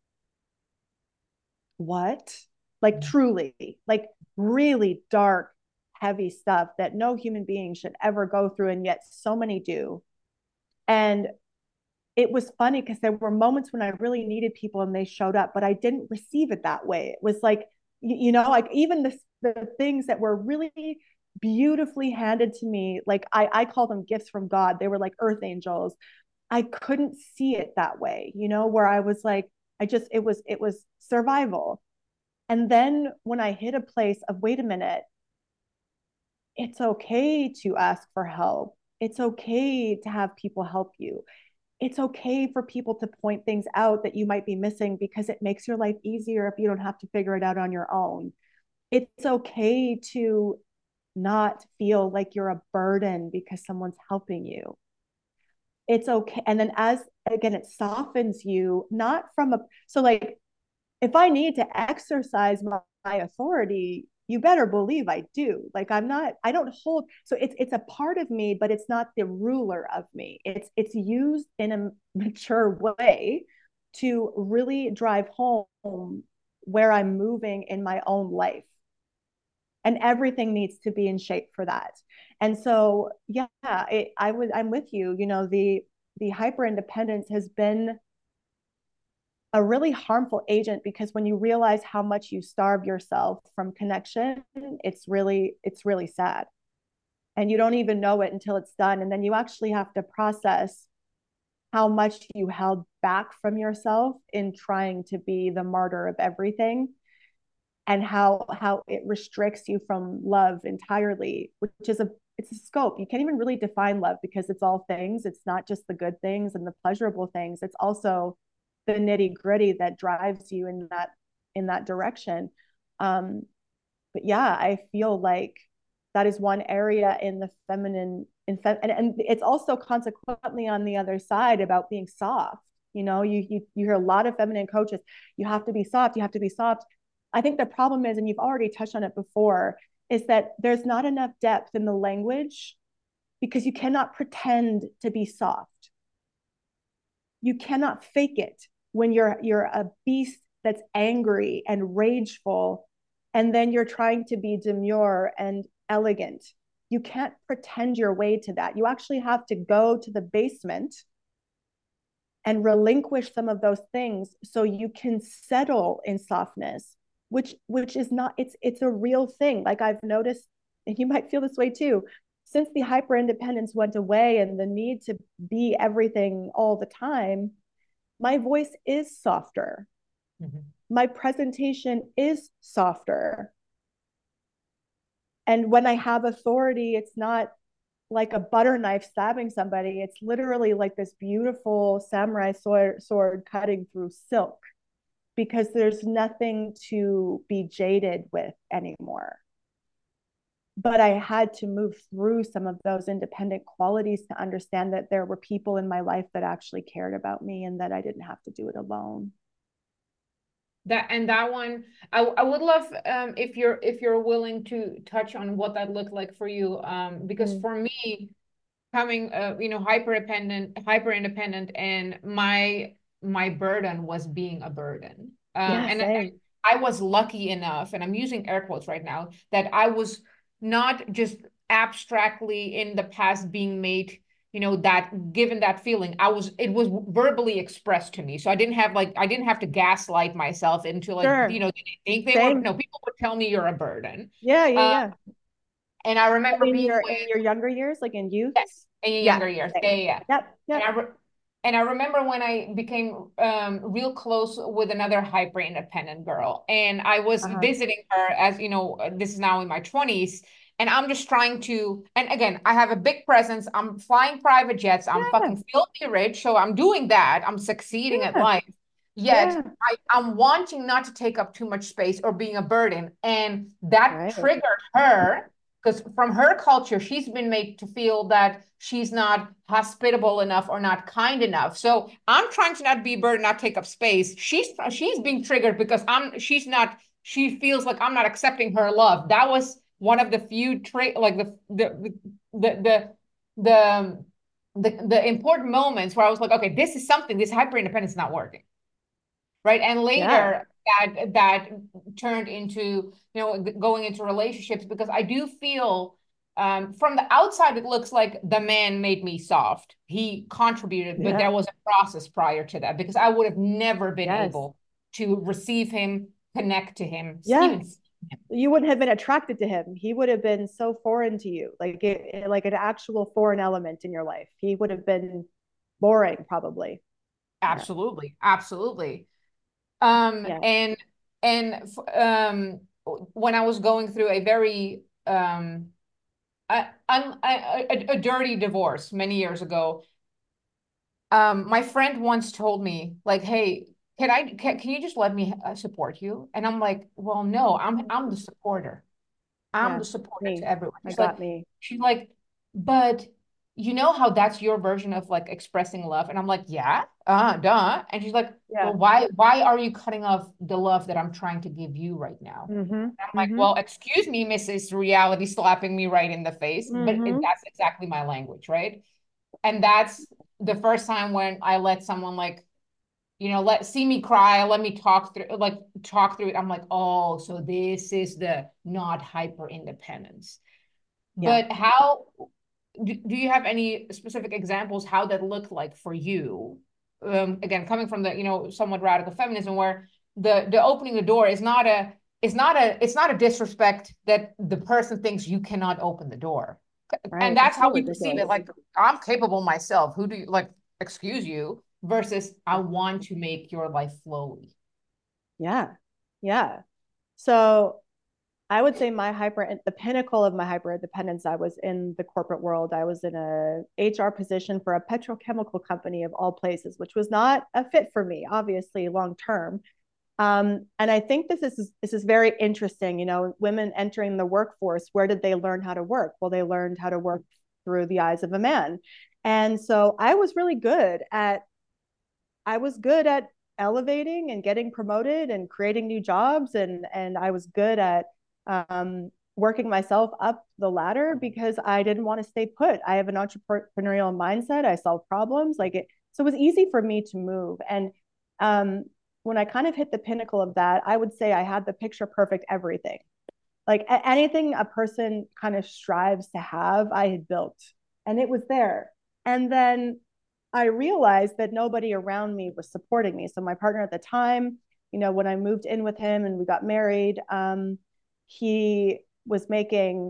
what? Like, truly, like, really dark, heavy stuff that no human being should ever go through. And yet, so many do. And it was funny because there were moments when I really needed people and they showed up, but I didn't receive it that way. It was like, you, you know, like even the, the things that were really beautifully handed to me, like I, I call them gifts from God. They were like earth angels. I couldn't see it that way, you know, where I was like, I just, it was, it was survival. And then when I hit a place of, wait a minute, it's okay to ask for help. It's okay to have people help you. It's okay for people to point things out that you might be missing because it makes your life easier if you don't have to figure it out on your own. It's okay to not feel like you're a burden because someone's helping you. It's okay. And then, as again, it softens you, not from a, so like, if I need to exercise my, my authority, you better believe I do. Like I'm not, I don't hold, so it's it's a part of me, but it's not the ruler of me. It's it's used in a mature way to really drive home where I'm moving in my own life. And everything needs to be in shape for that. And so, yeah, it, I would, I'm with you. You know, the the hyper independence has been a really harmful agent, because when you realize how much you starve yourself from connection, it's really it's really sad. And you don't even know it until it's done, and then you actually have to process how much you held back from yourself in trying to be the martyr of everything, and how how it restricts you from love entirely, which is a it's a scope. You can't even really define love because it's all things. It's not just the good things and the pleasurable things. It's also the nitty gritty that drives you in that in that direction. Um, but yeah, I feel like that is one area in the feminine in fem- and, and it's also consequently on the other side about being soft. You know, you, you you hear a lot of feminine coaches, you have to be soft, you have to be soft. I think the problem is, and you've already touched on it before, is that there's not enough depth in the language because you cannot pretend to be soft. You cannot fake it when you're you're a beast that's angry and rageful, and then you're trying to be demure and elegant. You can't pretend your way to that. You actually have to go to the basement and relinquish some of those things so you can settle in softness, which which is not, it's it's a real thing. Like I've noticed, and you might feel this way too, since the hyper independence went away and the need to be everything all the time, my voice is softer. Mm-hmm. My presentation is softer. And when I have authority, it's not like a butter knife stabbing somebody. It's literally like this beautiful samurai sword, sword cutting through silk, because there's nothing to be jaded with anymore. But I had to move through some of those independent qualities to understand that there were people in my life that actually cared about me and that I didn't have to do it alone. That and that one, I, I would love um, if you're if you're willing to touch on what that looked like for you, um, because mm. for me, coming uh, you know hyper dependent, hyper independent, and my my burden was being a burden, um, yeah, and I, I was lucky enough, and I'm using air quotes right now, that I was not just abstractly in the past being made, you know, that given that feeling, I was, it was verbally expressed to me. So I didn't have like, I didn't have to gaslight myself into like, sure. you know, did they think they Same. were, no, people would tell me you're a burden. Yeah, yeah, uh, yeah. And I remember in being your, with, in your younger years, like in youth? Yes, in your yeah. younger years. Yeah, yeah, yeah. Yep, yep. And I, re- and I remember when I became um, real close with another hyper independent girl, and I was uh-huh. visiting her, as you know, this is now in my twenties, and I'm just trying to, and again, I have a big presence. I'm flying private jets. I'm yeah. fucking filthy rich. So I'm doing that. I'm succeeding yeah. at life. Yet yeah. I, I'm wanting not to take up too much space or being a burden. And that right. triggered her, because from her culture, she's been made to feel that she's not hospitable enough or not kind enough. So I'm trying to not be a burden, not take up space. She's she's being triggered because I'm she's not, she feels like I'm not accepting her love. That was one of the few tra- like the the the the the the, the important moments where I was like, okay, this is something, this hyper independence is not working. Right. And later yeah. that that turned into, you know, going into relationships, because I do feel um, from the outside, it looks like the man made me soft. He contributed, yeah. but there was a process prior to that, because I would have never been yes. able to receive him, connect to him. Yeah. Even you wouldn't have been attracted to him. He would have been so foreign to you, like it, like an actual foreign element in your life. He would have been boring, probably. Absolutely. Yeah. Absolutely. Um, yeah. and, and, um, when I was going through a very, um, a, a, a, a dirty divorce many years ago, um, my friend once told me, like, hey, can I, can, can you just let me support you? And I'm like, well, no, I'm, I'm the supporter. I'm yeah, the supporter me. to everyone. She's I got like, me. She's like, but you know how that's your version of like expressing love? And I'm like, yeah, uh, duh. And she's like, yeah. well, why, why are you cutting off the love that I'm trying to give you right now? Mm-hmm. And I'm mm-hmm. like, well, excuse me, Missus Reality slapping me right in the face, mm-hmm. but it, that's exactly my language, right? And that's the first time when I let someone like, you know, let see me cry, let me talk through, like talk through it. I'm like, oh, so this is the not hyper independence. Yeah. But how do, do you have any specific examples how that looked like for you? Um, again, coming from the, you know, somewhat radical feminism, where the the opening the door is not a it's not a it's not a disrespect that the person thinks you cannot open the door. Right. And that's how we perceive it. Like, I'm capable myself. Who do you like? Excuse you. Versus, I want to make your life flowy. Yeah. Yeah. So I would say my hyper, the pinnacle of my hyper independence, I was in the corporate world. I was in a H R position for a petrochemical company of all places, which was not a fit for me, obviously, long term. Um, and I think this is this is very interesting. You know, women entering the workforce, where did they learn how to work? Well, they learned how to work through the eyes of a man. And so I was really good at I was good at elevating and getting promoted and creating new jobs, and and I was good at um, working myself up the ladder because I didn't want to stay put. I have an entrepreneurial mindset. I solve problems like it, so it was easy for me to move. And um, when I kind of hit the pinnacle of that, I would say I had the picture perfect everything. Like anything a person kind of strives to have, I had built, and it was there. And then I realized that nobody around me was supporting me. So my partner at the time, you know, when I moved in with him and we got married, um, he was making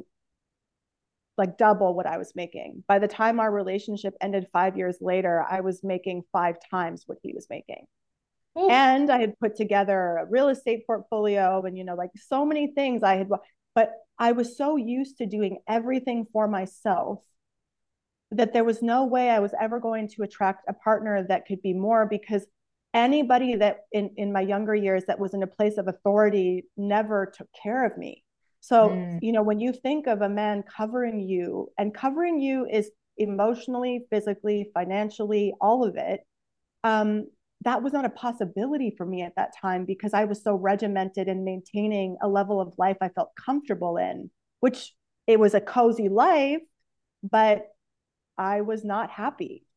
like double what I was making. By the time our relationship ended five years later, I was making five times what he was making. Oof. And I had put together a real estate portfolio and, you know, like so many things I had, but I was so used to doing everything for myself that there was no way I was ever going to attract a partner that could be more, because anybody that in, in my younger years that was in a place of authority never took care of me. So, Mm. you know, when you think of a man covering you, and covering you is emotionally, physically, financially, all of it, um, that was not a possibility for me at that time because I was so regimented in maintaining a level of life I felt comfortable in, which it was a cozy life, but I was not happy,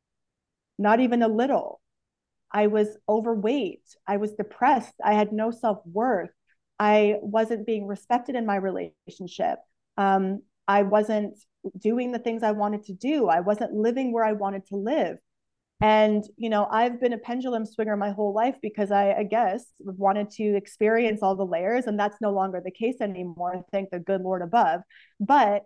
not even a little. I was overweight. I was depressed. I had no self worth. I wasn't being respected in my relationship. Um, I wasn't doing the things I wanted to do. I wasn't living where I wanted to live. And, you know, I've been a pendulum swinger my whole life because I, I guess, wanted to experience all the layers. And that's no longer the case anymore. Thank the good Lord above. But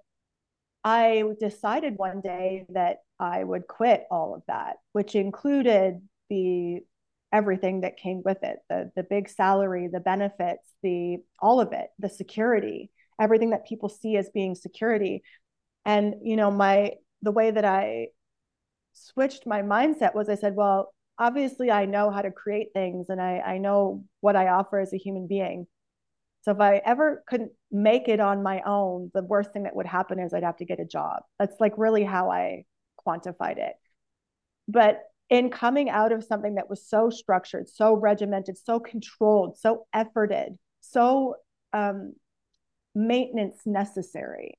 I decided one day that I would quit all of that, which included the everything that came with it, the the big salary, the benefits, the all of it, the security, everything that people see as being security. And you know, my the way that I switched my mindset was I said, well, obviously I know how to create things and I, I know what I offer as a human being. So if I ever couldn't make it on my own, the worst thing that would happen is I'd have to get a job. That's like really how I quantified it. But in coming out of something that was so structured, so regimented, so controlled, so efforted, so um, maintenance necessary,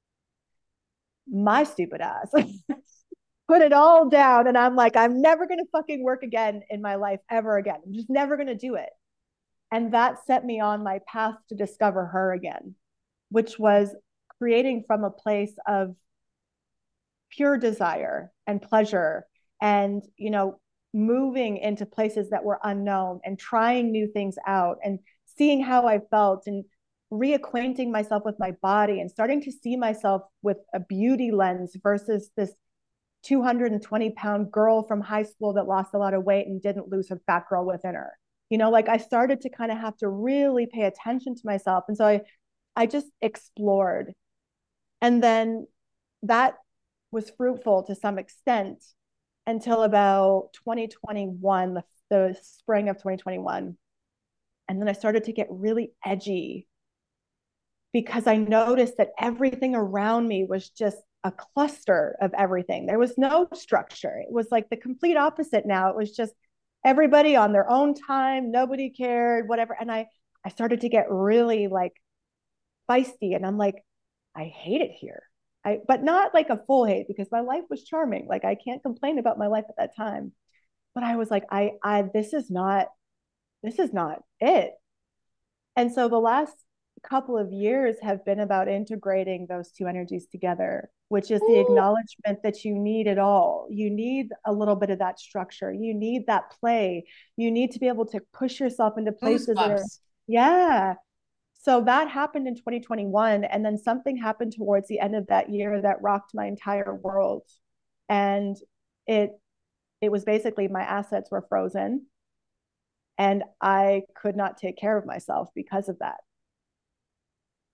my stupid ass put it all down. And I'm like, I'm never going to fucking work again in my life ever again. I'm just never going to do it. And that set me on my path to discover her again, which was creating from a place of pure desire and pleasure and, you know, moving into places that were unknown and trying new things out and seeing how I felt and reacquainting myself with my body and starting to see myself with a beauty lens versus this two hundred twenty pound girl from high school that lost a lot of weight and didn't lose her fat girl within her. You know, like I started to kind of have to really pay attention to myself. And so I, I just explored. And then that was fruitful to some extent until about twenty twenty-one, the, the spring of twenty twenty-one. And then I started to get really edgy because I noticed that everything around me was just a cluster of everything. There was no structure. It was like the complete opposite now. It was just everybody on their own time, nobody cared, whatever. And I I started to get really like feisty and I'm like, I hate it here. I but not like a full hate because my life was charming. Like I can't complain about my life at that time. But I was like, I I this is not this is not it. And so the last couple of years have been about integrating those two energies together, which is the Ooh, acknowledgement that you need it all. You need a little bit of that structure. You need that play. You need to be able to push yourself into places that are, goosebumps. yeah. So that happened in twenty twenty-one. And then something happened towards the end of that year that rocked my entire world. And it, it was basically my assets were frozen and I could not take care of myself because of that.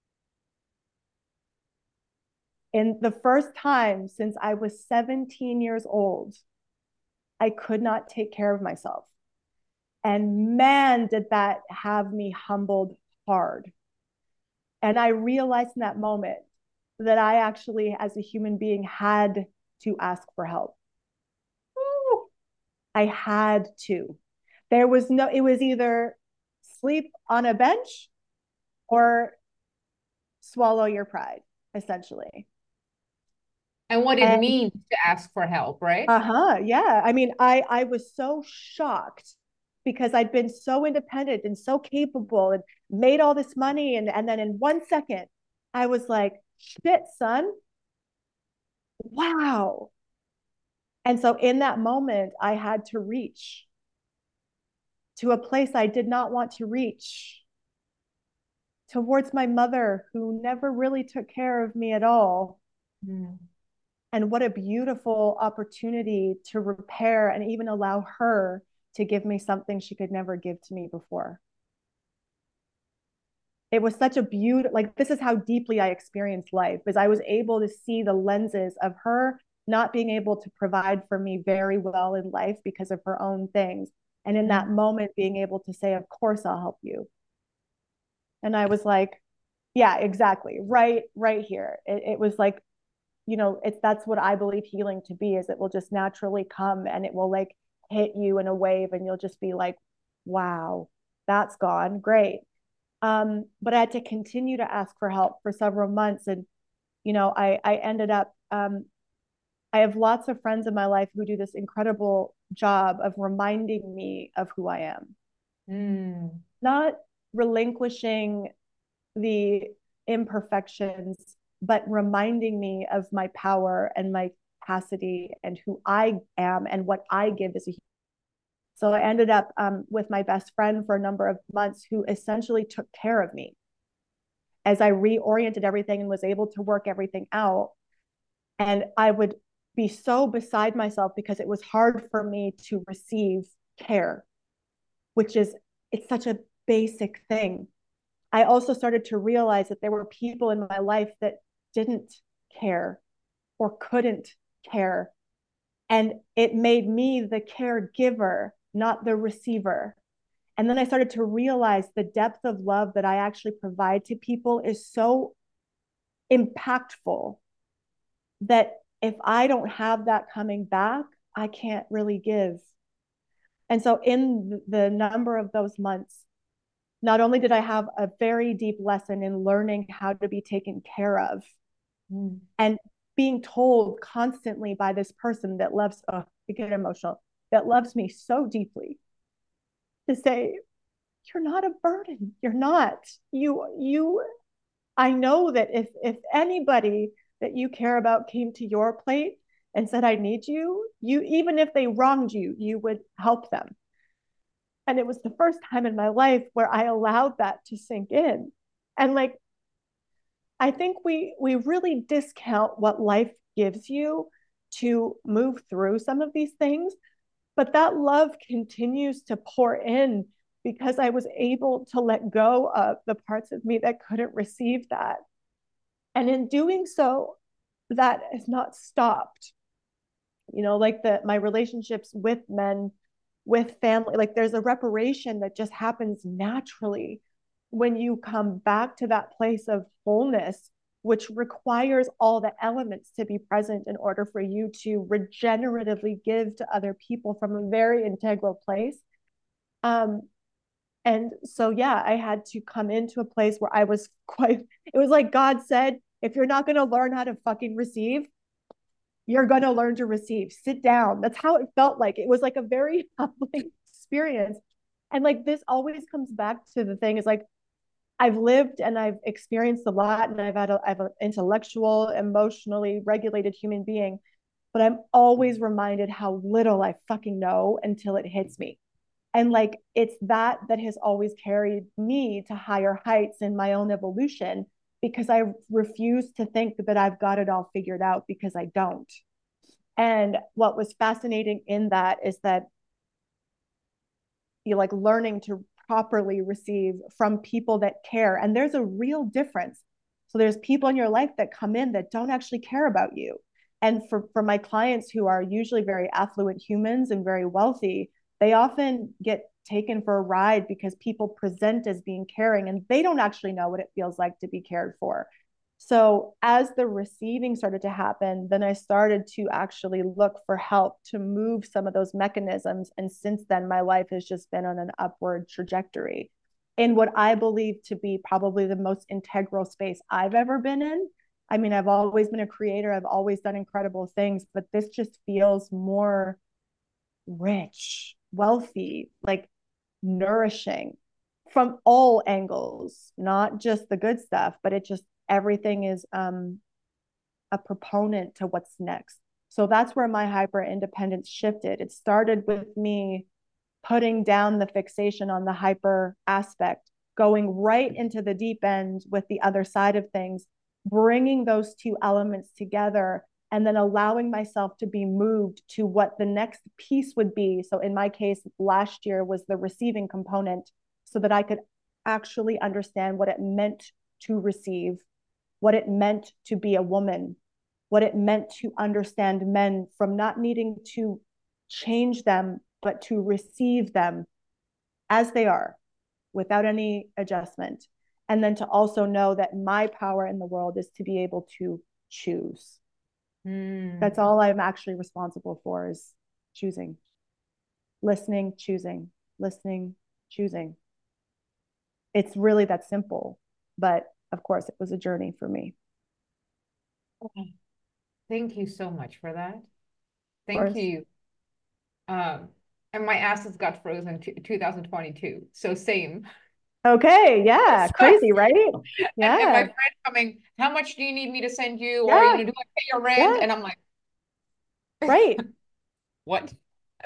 In the first time since I was seventeen years old, I could not take care of myself. And man, did that have me humbled hard. And I realized in that moment that I actually, as a human being, had to ask for help. Ooh. I had to. There was no, it was either sleep on a bench or swallow your pride, essentially. And what it And means to ask for help, right? uh-huh, yeah. I mean, I I was so shocked because I'd been so independent and so capable and made all this money. And, and then in one second, I was like, shit, son, wow. And so in that moment, I had to reach to a place I did not want to reach, towards my mother, who never really took care of me at all. Mm. And what a beautiful opportunity to repair and even allow her to give me something she could never give to me before. It was such a beautiful, like, this is how deeply I experienced life, because I was able to see the lenses of her not being able to provide for me very well in life because of her own things. And in that Mm. moment, being able to say, of course, I'll help you. And I was like, yeah, exactly. Right, right here. It, it was like, you know, it's that's what I believe healing to be, is it will just naturally come and it will like hit you in a wave and you'll just be like, wow, that's gone. Great. Um, but I had to continue to ask for help for several months. And, you know, I I ended up um I have lots of friends in my life who do this incredible job of reminding me of who I am. Mm. Not relinquishing the imperfections, but reminding me of my power and my capacity and who I am and what I give as a human. So I ended up um, with my best friend for a number of months, who essentially took care of me as I reoriented everything and was able to work everything out. And I would be so beside myself because it was hard for me to receive care, which is, it's such a basic thing. I also started to realize that there were people in my life that didn't care or couldn't care. And it made me the caregiver, not the receiver. And then I started to realize the depth of love that I actually provide to people is so impactful that if I don't have that coming back, I can't really give. And so, in the number of those months, not only did I have a very deep lesson in learning how to be taken care of, Mm. and being told constantly by this person that loves, oh, I get emotional, that loves me so deeply, to say, you're not a burden. You're not. You, you, I know that if, if anybody that you care about came to your plate and said, I need you, you, even if they wronged you, you would help them. And it was the first time in my life where I allowed that to sink in. And like, I think we we really discount what life gives you to move through some of these things, but that love continues to pour in because I was able to let go of the parts of me that couldn't receive that. And in doing so, that has not stopped. You know, like the my relationships with men, with family, like there's a reparation that just happens naturally when you come back to that place of wholeness, which requires all the elements to be present in order for you to regeneratively give to other people from a very integral place. Um, and so, yeah, I had to come into a place where I was quite, it was like God said, if you're not going to learn how to fucking receive, you're going to learn to receive. Sit down. That's how it felt like. It was like a very humbling experience. And like this always comes back to the thing is like, I've lived and I've experienced a lot, and I've had a, I've an intellectual, emotionally regulated human being, but I'm always reminded how little I fucking know until it hits me. And like, it's that that has always carried me to higher heights in my own evolution, because I refuse to think that I've got it all figured out, because I don't. And what was fascinating in that is that you like learning to properly receive from people that care. And there's a real difference. So there's people in your life that come in that don't actually care about you. And for, for my clients who are usually very affluent humans and very wealthy, they often get taken for a ride because people present as being caring and they don't actually know what it feels like to be cared for. So as the receiving started to happen, then I started to actually look for help to move some of those mechanisms. And since then, my life has just been on an upward trajectory in what I believe to be probably the most integral space I've ever been in. I mean, I've always been a creator, I've always done incredible things, but this just feels more rich, wealthy, like nourishing from all angles, not just the good stuff, but it just everything is um, a proponent to what's next. So that's where my hyper independence shifted. It started with me putting down the fixation on the hyper aspect, going right into the deep end with the other side of things, bringing those two elements together, and then allowing myself to be moved to what the next piece would be. So in my case, last year was the receiving component, so that I could actually understand what it meant to receive, what it meant to be a woman, what it meant to understand men from not needing to change them, but to receive them as they are without any adjustment. And then to also know that my power in the world is to be able to choose. Mm. That's all I'm actually responsible for, is choosing, listening, choosing, listening, choosing. It's really that simple. But of course, it was a journey for me. Okay. Thank you so much for that. Thank you. Um, and my asses got frozen to two thousand twenty-two. So same. Okay. Yeah. So, crazy, right? Yeah. And, and my friend coming, how much do you need me to send you? Yeah. Or, you know, do I pay your rent? Yeah. And I'm like, right. What?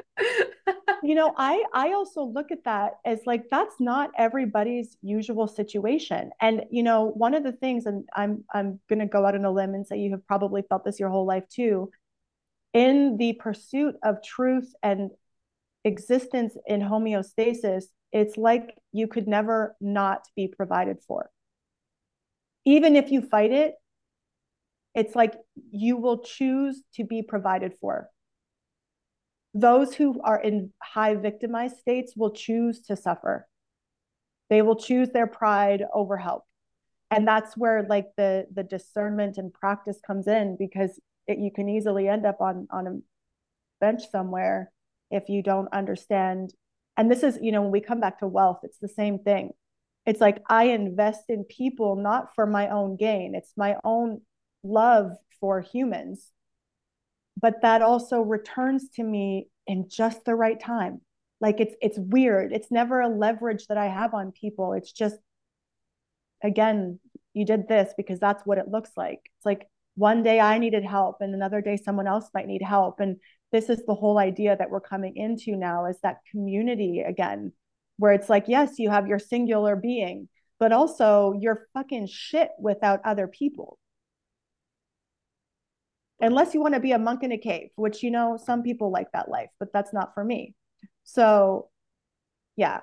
You know, I I also look at that as like, that's not everybody's usual situation. And you know, one of the things, and I'm I'm going to go out on a limb and say you have probably felt this your whole life too, in the pursuit of truth and existence in homeostasis, it's like you could never not be provided for. Even if you fight it, it's like you will choose to be provided for. Those who are in high victimized states will choose to suffer. They will choose their pride over help. And that's where like the the discernment and practice comes in, because it, you can easily end up on on a bench somewhere if you don't understand. And this is, you know, when we come back to wealth, it's the same thing. It's like I invest in people not for my own gain. It's my own love for humans. But that also returns to me in just the right time. Like it's it's weird. It's never a leverage that I have on people. It's just, again, you did this because that's what it looks like. It's like one day I needed help and another day someone else might need help. And this is the whole idea that we're coming into now, is that community again, where it's like, yes, you have your singular being, but also you're fucking shit without other people. Unless you want to be a monk in a cave, which, you know, some people like that life, but that's not for me. So, yeah.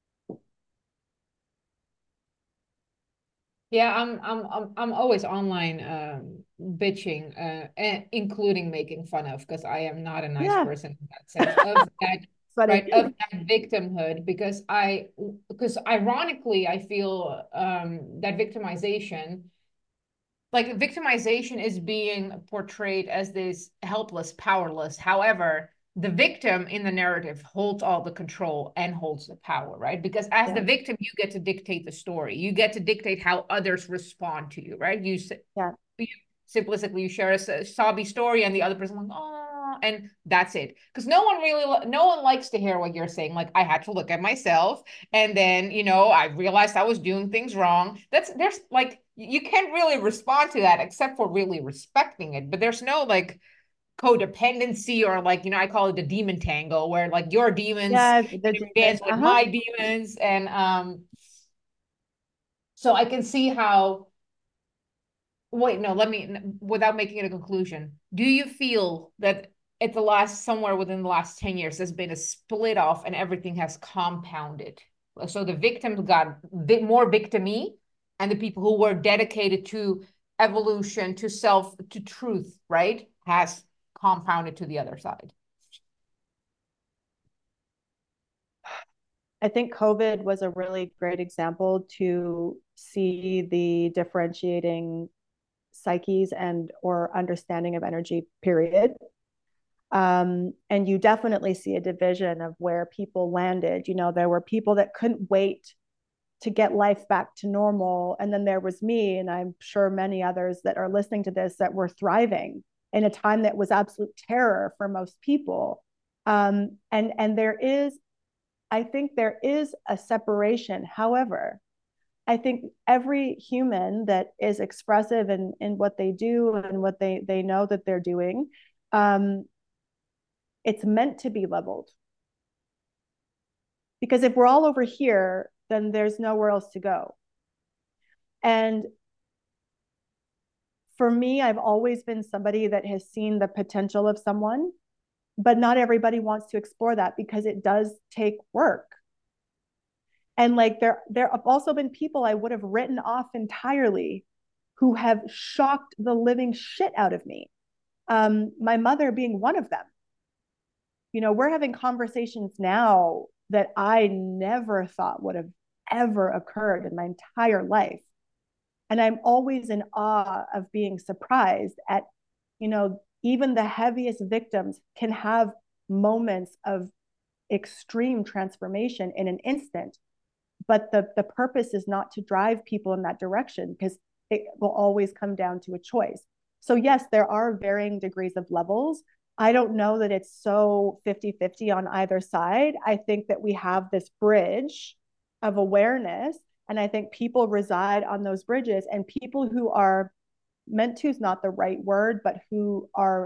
Yeah, I'm I'm I'm I'm always online um bitching, uh and including making fun of, because I am not a nice yeah. person in that sense of that right of that victimhood, because I because ironically I feel um that victimization like victimization is being portrayed as this helpless, powerless. However, the victim in the narrative holds all the control and holds the power, right? Because as yeah. the victim, you get to dictate the story. You get to dictate how others respond to you, right? You, yeah. you simplistically, you share a, a sobby story and the other person like, oh, and that's it. Because no one really, no one likes to hear what you're saying. Like, I had to look at myself, and then, you know, I realized I was doing things wrong. That's, there's like, you can't really respond to that except for really respecting it. But there's no like codependency, or like, you know, I call it the demon tangle, where like your demons yeah, the dance with uh-huh. my demons. And um so I can see how, wait, no, let me, without making it a conclusion, do you feel that at the last, somewhere within the last ten years, there's been a split off and everything has compounded? So the victims got a bit more victim-y, and the people who were dedicated to evolution, to self, to truth, right, has compounded to the other side. I think COVID was a really great example to see the differentiating psyches and or understanding of energy, period. Um, and you definitely see a division of where people landed. You know, there were people that couldn't wait to get life back to normal. And then there was me, and I'm sure many others that are listening to this that were thriving in a time that was absolute terror for most people. Um, and and there is, I think there is a separation. However, I think every human that is expressive in, in what they do and what they, they know that they're doing, um, it's meant to be leveled. Because if we're all over here, then there's nowhere else to go. And for me, I've always been somebody that has seen the potential of someone, but not everybody wants to explore that because it does take work. And like there, there have also been people I would have written off entirely who have shocked the living shit out of me. Um, my mother being one of them. You know, we're having conversations now that I never thought would have ever occurred in my entire life. And I'm always in awe of being surprised at, you know, even the heaviest victims can have moments of extreme transformation in an instant. But the, the purpose is not to drive people in that direction because it will always come down to a choice. So yes, there are varying degrees of levels. I don't know that it's so fifty fifty on either side. I think that we have this bridge of awareness, and I think people reside on those bridges, and people who are meant to is not the right word, but who are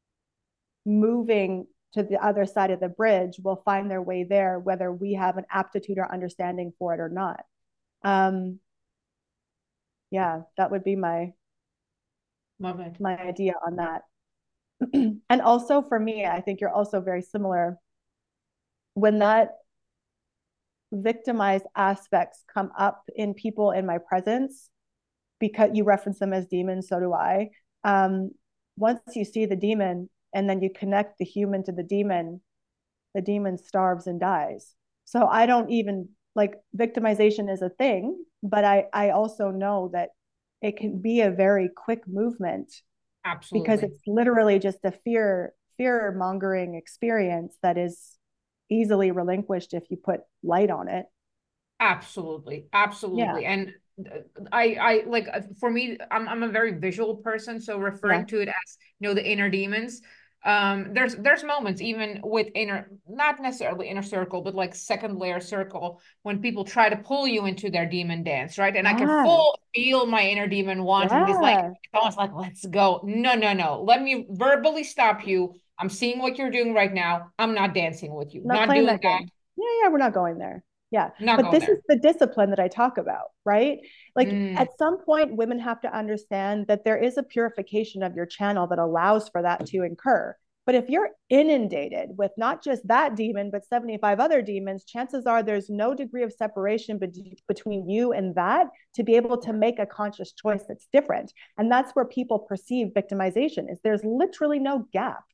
moving to the other side of the bridge will find their way there, whether we have an aptitude or understanding for it or not. Um, yeah, that would be my Love it. my idea on that. And also for me, I think you're also very similar. When that victimized aspects come up in people in my presence, because you reference them as demons, so do I. Um, once you see the demon and then you connect the human to the demon, the demon starves and dies. So I don't even like victimization is a thing, but I I also know that it can be a very quick movement because Absolutely. it's literally just a fear fear mongering experience that is easily relinquished if you put light on it. Absolutely. Yeah. Absolutely. And uh, I, I like uh, for me, I'm I'm a very visual person, so Yeah. referring to it as, you know, the inner demons. Um, there's there's moments even with inner, not necessarily inner circle, but like second layer circle, when people try to pull you into their demon dance, right? And I can Yeah. full feel my inner demon wanting this, like Yeah. it's almost like, let's go. No, no, no. Let me verbally stop you. I'm seeing what you're doing right now. I'm not dancing with you. Not Not playing doing that that. game. Yeah, yeah, we're not going there. Yeah. Not But going this is there. the discipline that I talk about, right? Like Mm. at some point, women have to understand that there is a purification of your channel that allows for that to incur. But if you're inundated with not just that demon, but seventy-five other demons, chances are there's no degree of separation be- between you and that to be able to make a conscious choice that's different. And that's where people perceive victimization is there's literally no gap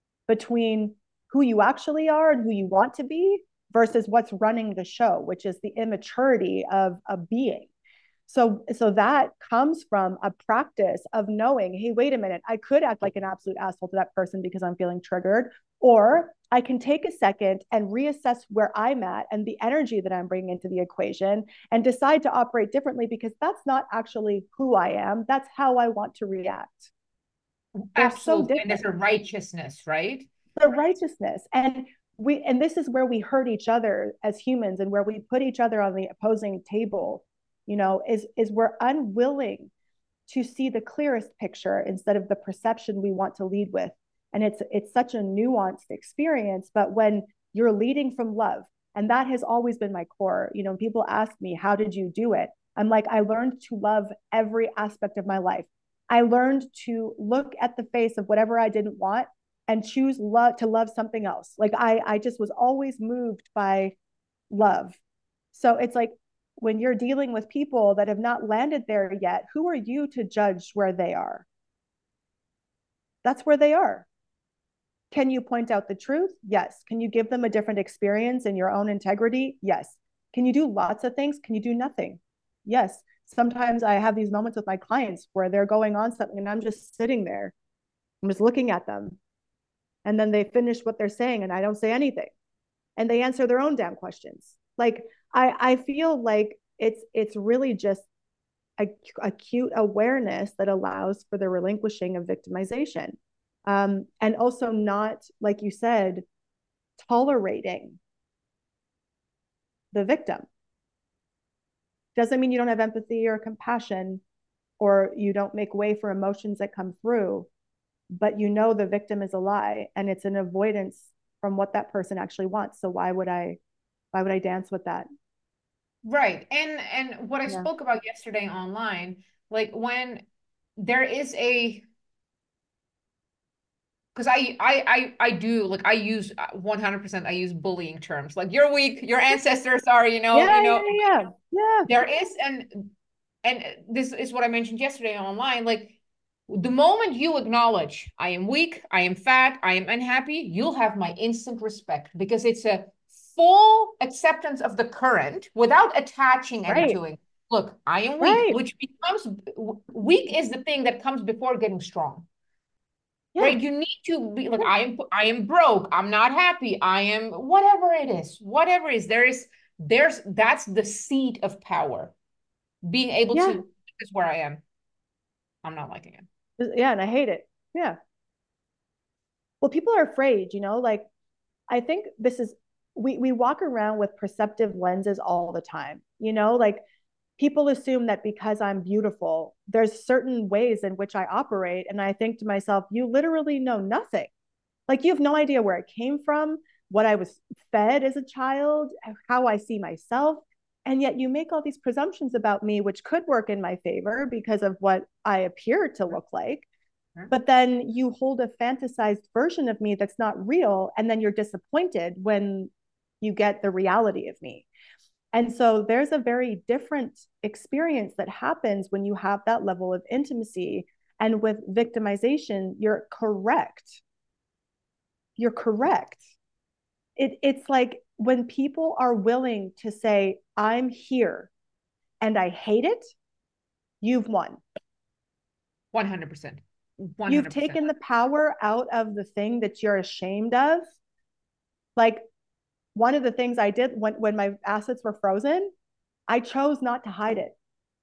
between who you actually are and who you want to be versus what's running the show, which is the immaturity of a being. So, so that comes from a practice of knowing, hey, wait a minute, I could act like an absolute asshole to that person because I'm feeling triggered, or I can take a second and reassess where I'm at and the energy that I'm bringing into the equation and decide to operate differently because that's not actually who I am. That's how I want to react. They're so Absolutely. And there's different. a righteousness, right? The righteousness. And we and this is where we hurt each other as humans and where we put each other on the opposing table, you know, is is we're unwilling to see the clearest picture instead of the perception we want to lead with. And it's it's such a nuanced experience, but when you're leading from love, and that has always been my core, you know, people ask me, how did you do it? I'm like, I learned to love every aspect of my life. I learned to look at the face of whatever I didn't want and choose love to love something else. Like I I just was always moved by love. So it's like when you're dealing with people that have not landed there yet, who are you to judge where they are? That's where they are. Can you point out the truth? Yes. Can you give them a different experience in your own integrity? Yes. Can you do lots of things? Can you do nothing? Yes. Sometimes I have these moments with my clients where they're going on something and I'm just sitting there. I'm just looking at them. And then they finish what they're saying and I don't say anything. And they answer their own damn questions. Like I, I feel like it's it's really just a acute awareness that allows for the relinquishing of victimization. Um, and also not, like you said, tolerating the victim. Doesn't mean you don't have empathy or compassion or you don't make way for emotions that come through, but you know the victim is a lie and it's an avoidance from what that person actually wants. So why would I, why would I dance with that? Right. And and what I Yeah. spoke about yesterday online, like when there is a, because I, I I I do like I use one hundred percent I use bullying terms like you're weak, your ancestors are, you know, Yeah, you know, yeah, yeah, yeah. there is, and and this is what I mentioned yesterday online, like the moment you acknowledge I am weak, I am fat, I am unhappy, you'll have my instant respect because it's a full acceptance of the current without attaching Right, anything. Look, I am weak, right. which becomes weak is the thing that comes before getting strong. Yeah, Right? You need to be like yeah, I am I am broke, I'm not happy, I am whatever it is, whatever it is, there is there's that's the seed of power. Being able to, yeah, this is where I am. I'm not liking it. yeah. And I hate it. Yeah. Well, people are afraid, you know, like I think this is we we walk around with perceptive lenses all the time. You know, like people assume that because I'm beautiful, there's certain ways in which I operate and I think to myself, you literally know nothing. Like you have no idea where it came from, what I was fed as a child, how I see myself. And yet you make all these presumptions about me, which could work in my favor because of what I appear to look like. But then you hold a fantasized version of me that's not real. And then you're disappointed when you get the reality of me. And so there's a very different experience that happens when you have that level of intimacy. And with victimization, you're correct. You're correct. It, it's like when people are willing to say, I'm here and I hate it, you've won. one hundred percent. You've one hundred percent. taken the power out of the thing that you're ashamed of. Like one of the things I did when, when my assets were frozen, I chose not to hide it.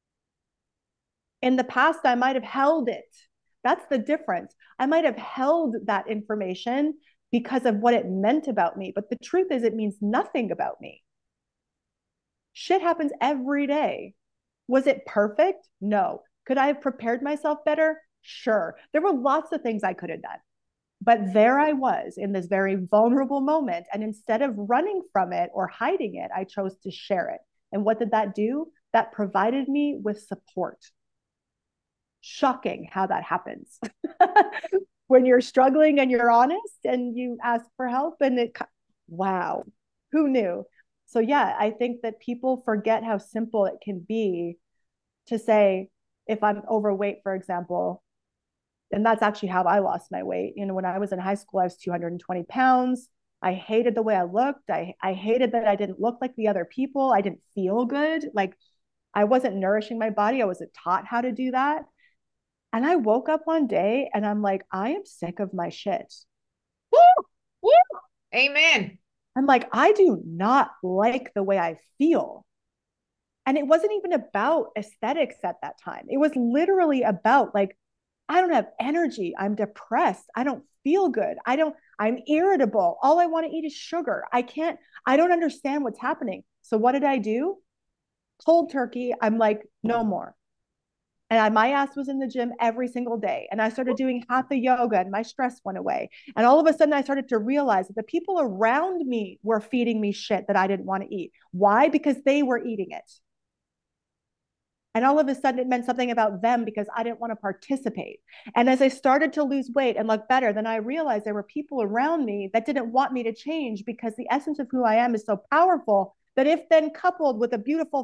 In the past, I might have held it. That's the difference. I might have held that information because of what it meant about me. But the truth is, it means nothing about me. Shit happens every day. Was it perfect? No. Could I have prepared myself better? Sure. There were lots of things I could have done. But there I was in this very vulnerable moment. And instead of running from it or hiding it, I chose to share it. And what did that do? That provided me with support. Shocking how that happens. When you're struggling and you're honest and you ask for help and it, wow, who knew? So yeah, I think that people forget how simple it can be to say, if I'm overweight, for example, and that's actually how I lost my weight. You know, when I was in high school, I was two hundred twenty pounds. I hated the way I looked. I, I hated that I didn't look like the other people. I didn't feel good. Like I wasn't nourishing my body. I wasn't taught how to do that. And I woke up one day and I'm like, I am sick of my shit. Woo! Woo! Amen. I'm like, I do not like the way I feel. And it wasn't even about aesthetics at that time. It was literally about like, I don't have energy. I'm depressed. I don't feel good. I don't, I'm irritable. All I want to eat is sugar. I can't, I don't understand what's happening. So what did I do? Cold turkey. I'm like, no more. And I, my ass was in the gym every single day. And I started doing hatha yoga and my stress went away. And all of a sudden I started to realize that the people around me were feeding me shit that I didn't want to eat. Why? Because they were eating it. And all of a sudden it meant something about them because I didn't want to participate. And as I started to lose weight and look better, then I realized there were people around me that didn't want me to change because the essence of who I am is so powerful that if then coupled with a beautiful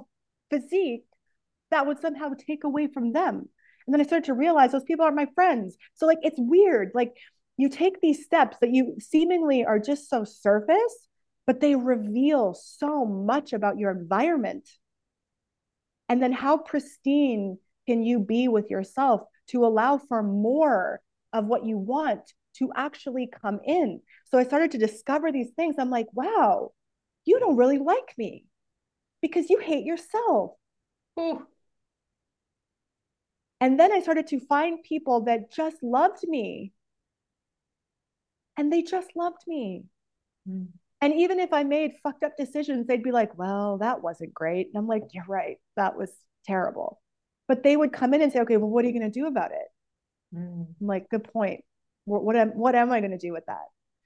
physique that would somehow take away from them. And then I started to realize those people are my friends. So like, it's weird. Like you take these steps that you seemingly are just so surface, but they reveal so much about your environment. And then how pristine can you be with yourself to allow for more of what you want to actually come in? So I started to discover these things. I'm like, wow, you don't really like me because you hate yourself. Ooh. And then I started to find people that just loved me. And they just loved me. Mm. And even if I made fucked up decisions, they'd be like, well, that wasn't great. And I'm like, you're right. That was terrible. But they would come in and say, okay, well, what are you going to do about it? Mm. I'm like, good point. What, what am, what am I going to do with that?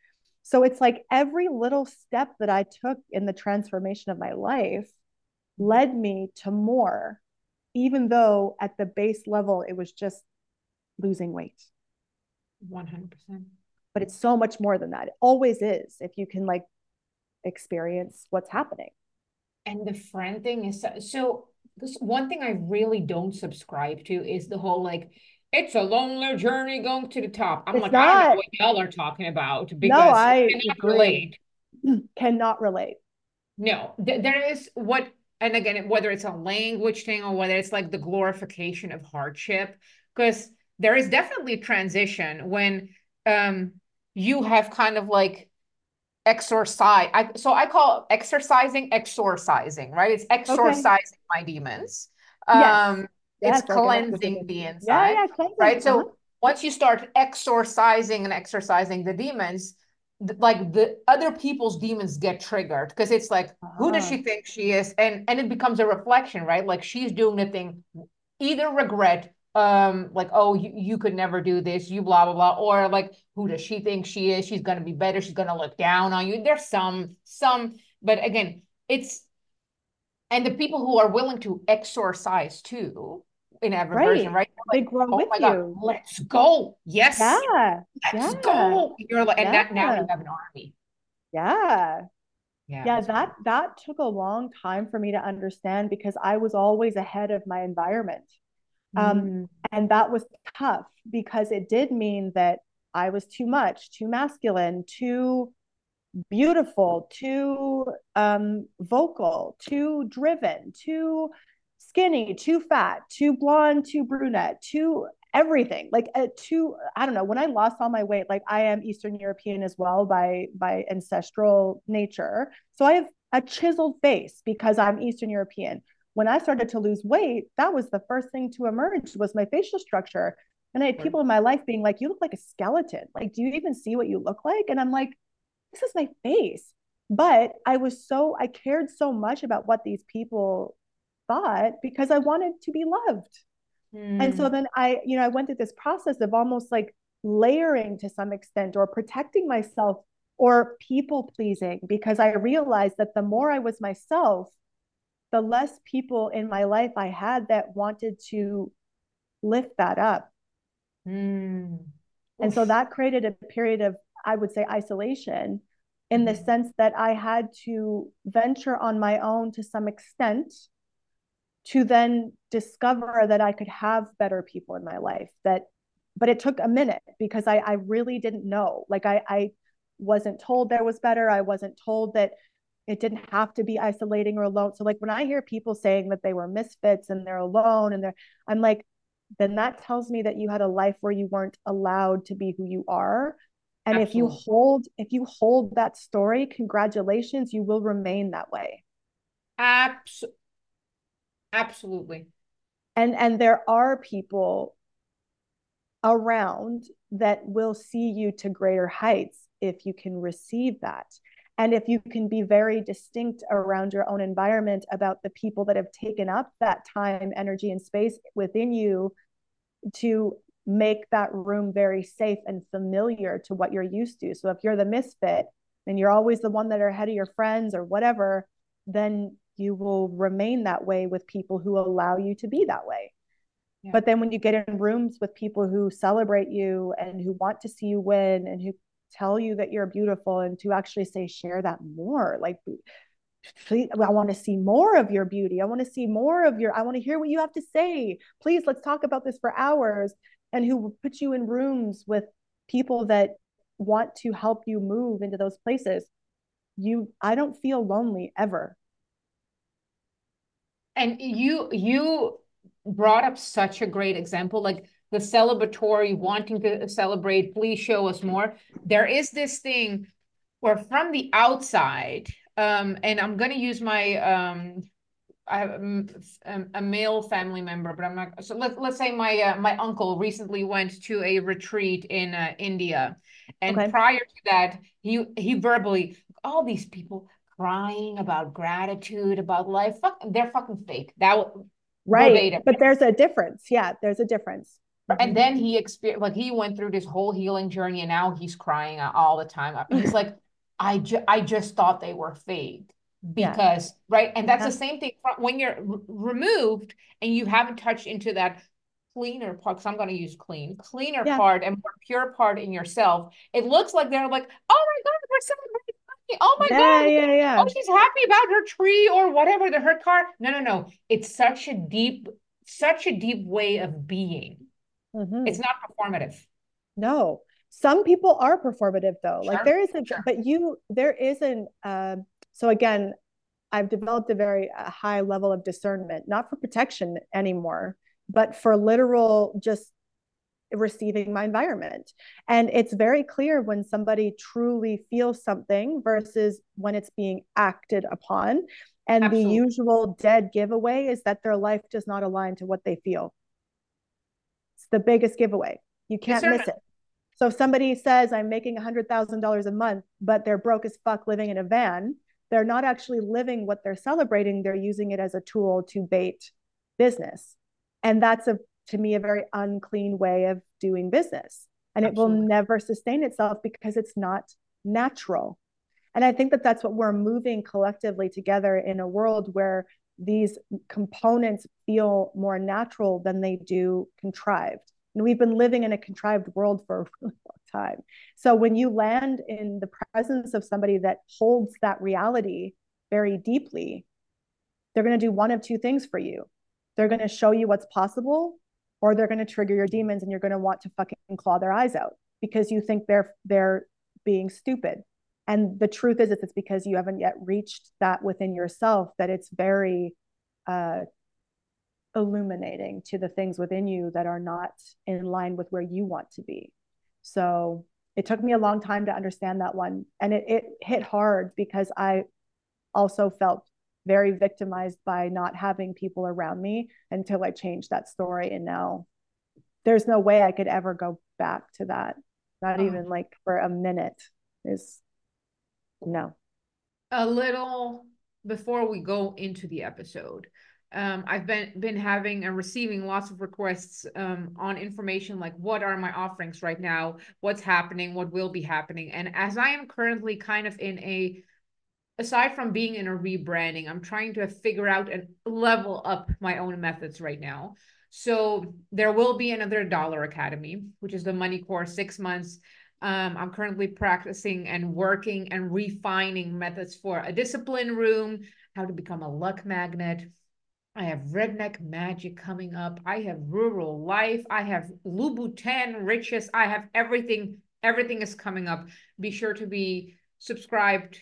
So it's like every little step that I took in the transformation of my life led me to more, even though at the base level, it was just losing weight. one hundred percent. But it's so much more than that. It always is if you can like experience what's happening. And the friend thing is so, so this one thing I really don't subscribe to is the whole like, it's a lonely journey going to the top. I'm It's like, I don't know not. what y'all are talking about No, because I I cannot agree. relate. Cannot relate. No, th there is what, and again, whether it's a language thing or whether it's like the glorification of hardship, because there is definitely a transition when um you have kind of like exorcise. I so I call exercising exorcising, right? It's Okay. exorcising my demons. Yes. Um, it's Yes. Like an cleansing exorcism. the Yeah. inside, Yeah. Cleansing. right? Uh-huh. So once you start exorcising and exercising the demons, th- like the other people's demons get triggered because it's like, who does Uh-huh. she think she is? And and it becomes a reflection, right? Like she's doing the thing, either regret, um like, oh, you, you could never do this, you blah blah blah, or like, who does she think she is? She's going to be better, she's going to look down on you. There's some some but again, it's, and the people who are willing to exorcise too in every version, Right. right? They're They like, grow oh with my god, you. let's go, yes, Yeah. let's Yeah. go. You're like, and Yeah. that now you have an army. Yeah. Yeah, Yeah. it's That cool. that took a long time for me to understand because I was always ahead of my environment. Um, Mm. and that was tough because it did mean that I was too much, too masculine, too beautiful, too um, vocal, too driven, too skinny, too fat, too blonde, too brunette, too everything. Like uh, too, I don't know. When I lost all my weight, like I am Eastern European as well by by ancestral nature, so I have a chiseled face because I'm Eastern European. When I started to lose weight, that was the first thing to emerge was my facial structure. And I had Right. people in my life being like, you look like a skeleton. Like, do you even see what you look like? And I'm like, this is my face. But I was so, I cared so much about what these people thought because I wanted to be loved. And so Mm. then I, you know, I went through this process of almost like layering to some extent or protecting myself or people pleasing because I realized that the more I was myself, the less people in my life I had that wanted to lift that up. Mm. And so Oof. that created a period of, I would say, isolation in the Mhm. sense that I had to venture on my own to some extent to then discover that I could have better people in my life. That, but it took a minute because I, I really didn't know. Like I, I wasn't told there was better. I wasn't told that it didn't have to be isolating or alone. So like when I hear people saying that they were misfits and they're alone and they're, I'm like, then that tells me that you had a life where you weren't allowed to be who you are. And if you Absolutely. hold, if you hold that story, congratulations, you will remain that way. Abs- Absolutely. And and there are people around that will see you to greater heights if you can receive that. And if you can be very distinct around your own environment about the people that have taken up that time, energy, and space within you to make that room very safe and familiar to what you're used to. So if you're the misfit and you're always the one that are ahead of your friends or whatever, then you will remain that way with people who allow you to be that way. Yeah. But then when you get in rooms with people who celebrate you and who want to see you win and who tell you that you're beautiful and to actually say share that more, like please, I want to see more of your beauty. I want to see more of your, I want to hear what you have to say. Please, let's talk about this for hours. And who put you in rooms with people that want to help you move into those places. You, I don't feel lonely ever. And you you brought up such a great example, like the celebratory, wanting to celebrate, please show us more. There is this thing where from the outside, um, and I'm gonna use my um I have a, a male family member, but I'm not. So let, let's say my uh, my uncle recently went to a retreat in uh, India, and Okay. prior to that, he he verbally, all these people crying about gratitude, about life, fuck, they're fucking fake. That Right. verbatim. But there's a difference. Yeah, there's a difference. And Mm-hmm. then he experienced, like he went through this whole healing journey, and now he's crying all the time. He's like, I ju- I just thought they were fake Yeah. because right, and that's Yeah. the same thing when you're r- removed and you haven't touched into that cleaner part. Because I'm going to use clean, cleaner Yeah. part and more pure part in yourself. It looks like they're like, oh my god, we're celebrating. Oh my Yeah. god, Yeah. oh Yeah. she's happy about her tree or whatever, the her car. No, no, no. It's such a deep, such a deep way of being. It's Mm-hmm. not performative. No, some people are performative though. Like Sure, there isn't, sure. but you, there isn't. Uh, so again, I've developed a very uh, high level of discernment, not for protection anymore, but for literal just receiving my environment. And it's very clear when somebody truly feels something versus when it's being acted upon. And the Absolutely. usual dead giveaway is that their life does not align to what they feel. It's the biggest giveaway. You can't miss Discernment. it. So if somebody says I'm making one hundred thousand dollars a month, but they're broke as fuck living in a van, they're not actually living what they're celebrating. They're using it as a tool to bait business. And that's a to me a very unclean way of doing business. And it will Absolutely. never sustain itself because it's not natural. And I think that that's what we're moving collectively together in a world where these components feel more natural than they do contrived. And we've been living in a contrived world for a really long time. So when you land in the presence of somebody that holds that reality very deeply, they're going to do one of two things for you. They're going to show you what's possible, or they're going to trigger your demons and you're going to want to fucking claw their eyes out because you think they're they're being stupid. And the truth is, it's because you haven't yet reached that within yourself that it's very uh, illuminating to the things within you that are not in line with where you want to be. So it took me a long time to understand that one. And it, it hit hard because I also felt very victimized by not having people around me until I changed that story. And now there's no way I could ever go back to that. Not Uh, even like for a minute is no. a little before we go into the episode. Um, I've been been having and receiving lots of requests um, on information like what are my offerings right now, what's happening, what will be happening. And as I am currently kind of in a, aside from being in a rebranding, I'm trying to figure out and level up my own methods right now. So there will be another Dollar Academy, which is the money course, six months. Um, I'm currently practicing and working and refining methods for a discipline room, how to become a luck magnet. I have redneck magic coming up. I have rural life. I have Louboutin riches. I have everything. Everything is coming up. Be sure to be subscribed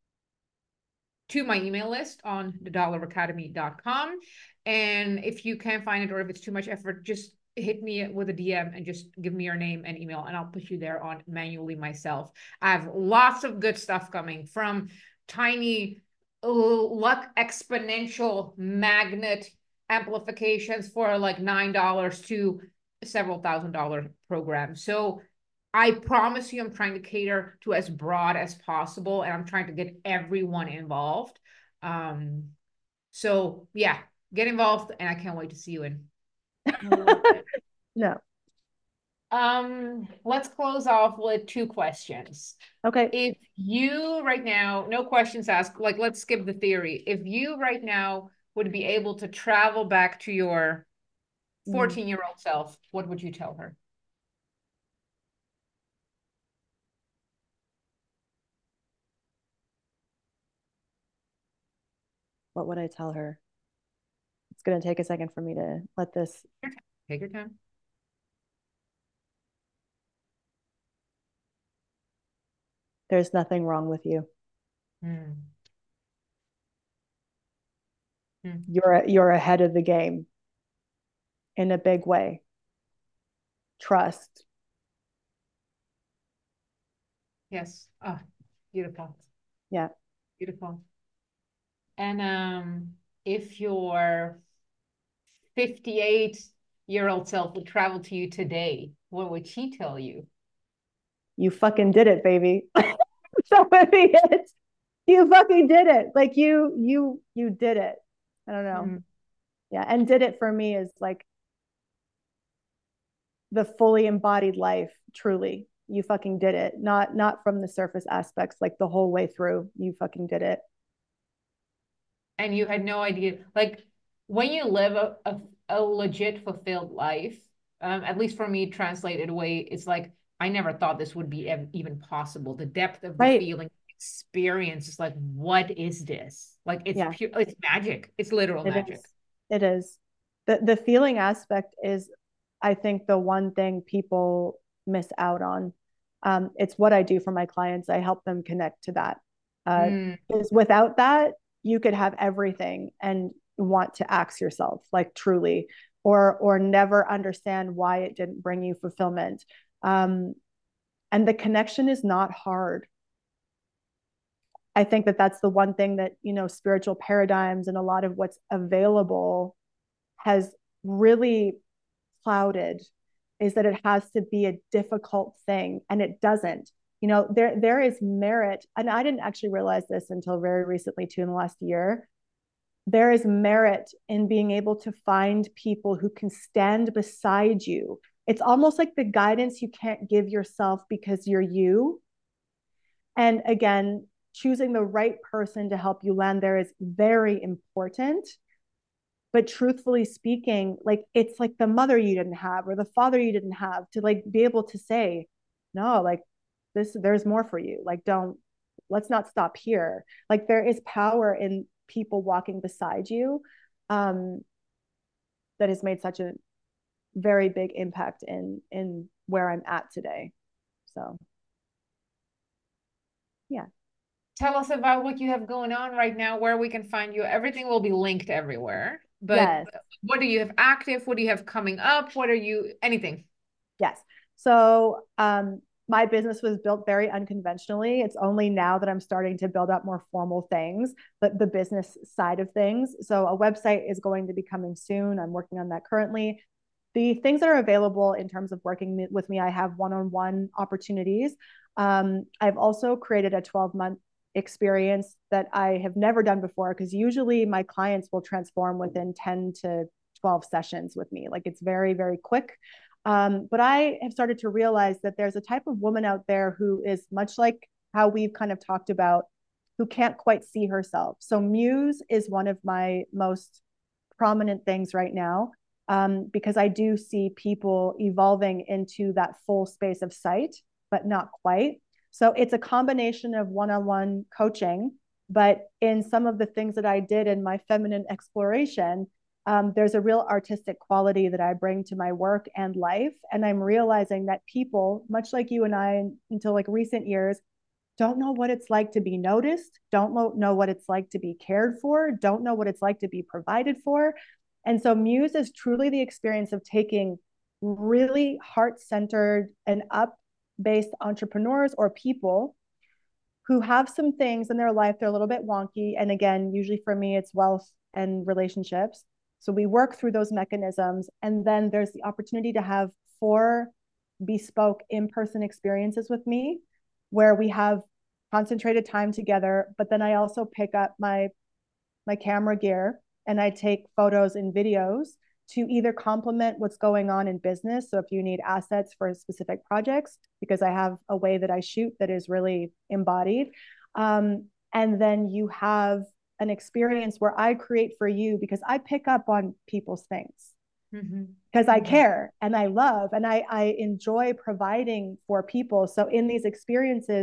to my email list on the dollar academy dot com. And if you can't find it or if it's too much effort, just hit me with a D M and just give me your name and email, and I'll put you there on manually myself. I have lots of good stuff coming from tiny luck exponential magnet amplifications for like nine dollars to several thousand dollar programs. So I promise you, I'm trying to cater to as broad as possible, and I'm trying to get everyone involved. Um, so yeah, get involved, and I can't wait to see you in a little bit. No. Um, let's close off with two questions. Okay. If you right now, no questions asked, like let's skip the theory. If you right now would be able to travel back to your Mm. fourteen year old self, what would you tell her? what would I tell her? It's going to take a second for me to let this. Take your time. There's nothing wrong with you. Mm. Mm. You're you're ahead of the game in a big way. Trust. Yes. Oh, beautiful. Yeah. Beautiful. And um, if your fifty-eight year old self would travel to you today, what would she tell you? You fucking did it, baby. That would be it. You fucking did it. Like you, you, you did it. I don't know. Mm. Yeah. And did it for me is like the fully embodied life, truly. You fucking did it. Not not from the surface aspects, like the whole way through. You fucking did it. And you had no idea, like when you live a, a, a legit fulfilled life, um, at least for me, translated away, it's like I never thought this would be ev- even possible. The depth of the Right. feeling experience is like, what is this? Like it's Yeah. pure, it's magic. It's literal It magic. is. It is. The the feeling aspect is, I think, the one thing people miss out on. Um, it's what I do for my clients. I help them connect to that. Uh, Mm. because without that, you could have everything and want to axe yourself, like truly, or or never understand why it didn't bring you fulfillment. Um, and the connection is not hard. I think that that's the one thing that, you know, spiritual paradigms and a lot of what's available has really clouded, is that it has to be a difficult thing, and it doesn't. You know, there there is merit, and I didn't actually realize this until very recently too, in the last year. There is merit in being able to find people who can stand beside you. It's almost like the guidance you can't give yourself because you're you. And again, choosing the right person to help you land there is very important. But truthfully speaking, like it's like the mother you didn't have or the father you didn't have to like be able to say, no, like this, there's more for you. Like, don't, let's not stop here. Like there is power in people walking beside you, um, that has made such a very big impact in in where I'm at today. So yeah. Tell us about what you have going on right now, where we can find you. Everything will be linked everywhere. But Yes. what do you have active? What do you have coming up? What are you, anything? Yes. So um, my business was built very unconventionally. It's only now that I'm starting to build up more formal things, but the business side of things. So a website is going to be coming soon. I'm working on that currently. The things that are available in terms of working with me, I have one-on-one opportunities. Um, I've also created a twelve month experience that I have never done before, because usually my clients will transform within ten to twelve sessions with me. Like it's very, very quick. Um, but I have started to realize that there's a type of woman out there who is much like how we've kind of talked about, who can't quite see herself. So Muse is one of my most prominent things right now, um, because I do see people evolving into that full space of sight, but not quite. So it's a combination of one-on-one coaching, but in some of the things that I did in my feminine exploration, um, there's a real artistic quality that I bring to my work and life. And I'm realizing that people, much like you and I, until like recent years, don't know what it's like to be noticed, don't know what it's like to be cared for, don't know what it's like to be provided for. And so Muse is truly the experience of taking really heart-centered and up-based entrepreneurs or people who have some things in their life, they're a little bit wonky. And again, usually for me, it's wealth and relationships. So we work through those mechanisms. And then there's the opportunity to have four bespoke in-person experiences with me where we have concentrated time together. But then I also pick up my my camera gear and I take photos and videos to either complement what's going on in business. So if you need assets for specific projects, because I have a way that I shoot that is really embodied. Um, and then you have an experience where I create for you because I pick up on people's things. Mm-hmm. Because I care and I love and I, I enjoy providing for people. So in these experiences,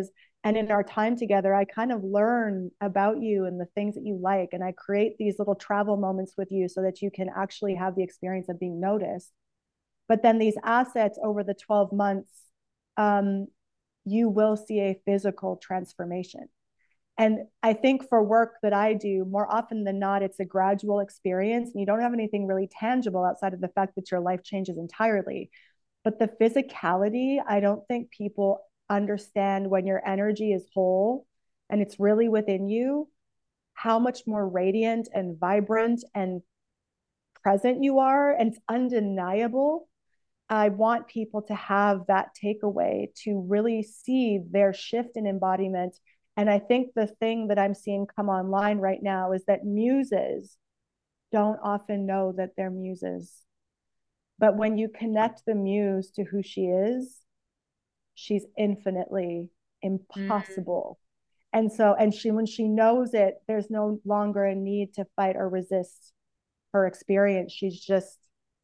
And in our time together, I kind of learn about you and the things that you like. And I create these little travel moments with you so that you can actually have the experience of being noticed. But then these assets over the twelve months, um, you will see a physical transformation. And I think for work that I do, more often than not, it's a gradual experience. And you don't have anything really tangible outside of the fact that your life changes entirely. But the physicality, I don't think people understand when your energy is whole and it's really within you, how much more radiant and vibrant and present you are. And it's undeniable. I want people to have that takeaway to really see their shift in embodiment. And I think the thing that I'm seeing come online right now is that muses don't often know that they're muses. But when you connect the muse to who she is, she's infinitely Mm. impossible. And so, and she, when she knows it, there's no longer a need to fight or resist her experience. She's just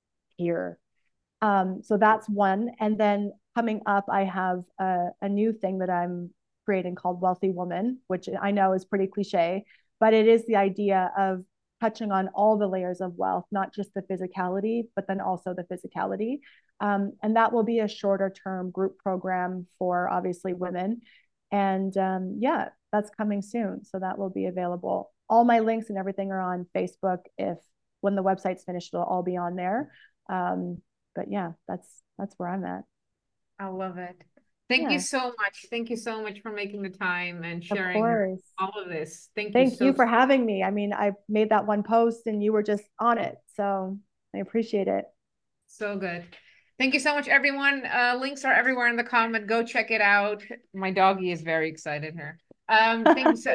here. Um, so that's one. And then coming up, I have a, a new thing that I'm creating called Wealthy Woman, which I know is pretty cliche, but it is the idea of touching on all the layers of wealth, not just the physicality, but then also the physicality. Um, and that will be a shorter term group program for obviously women. And um, yeah, that's coming soon. So that will be available. All my links and everything are on Facebook. If when the website's finished, it'll all be on there. Um, but yeah, that's that's where I'm at. I love it. Thank you Yeah, so much. Thank you so much for making the time and of sharing course. all of this. Thank you Thank you so, for so having me. I mean, I made that one post and you were just on it. So I appreciate it. So good. Thank you so much, everyone. Uh, links are everywhere in the comment. Go check it out. My doggy is very excited here. Um, thank you so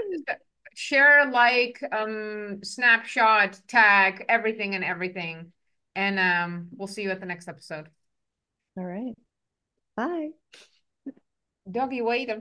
share, like, um, snapshot, tag, everything and everything. And um, we'll see you at the next episode. All right. Bye. Doggy, wait. I'm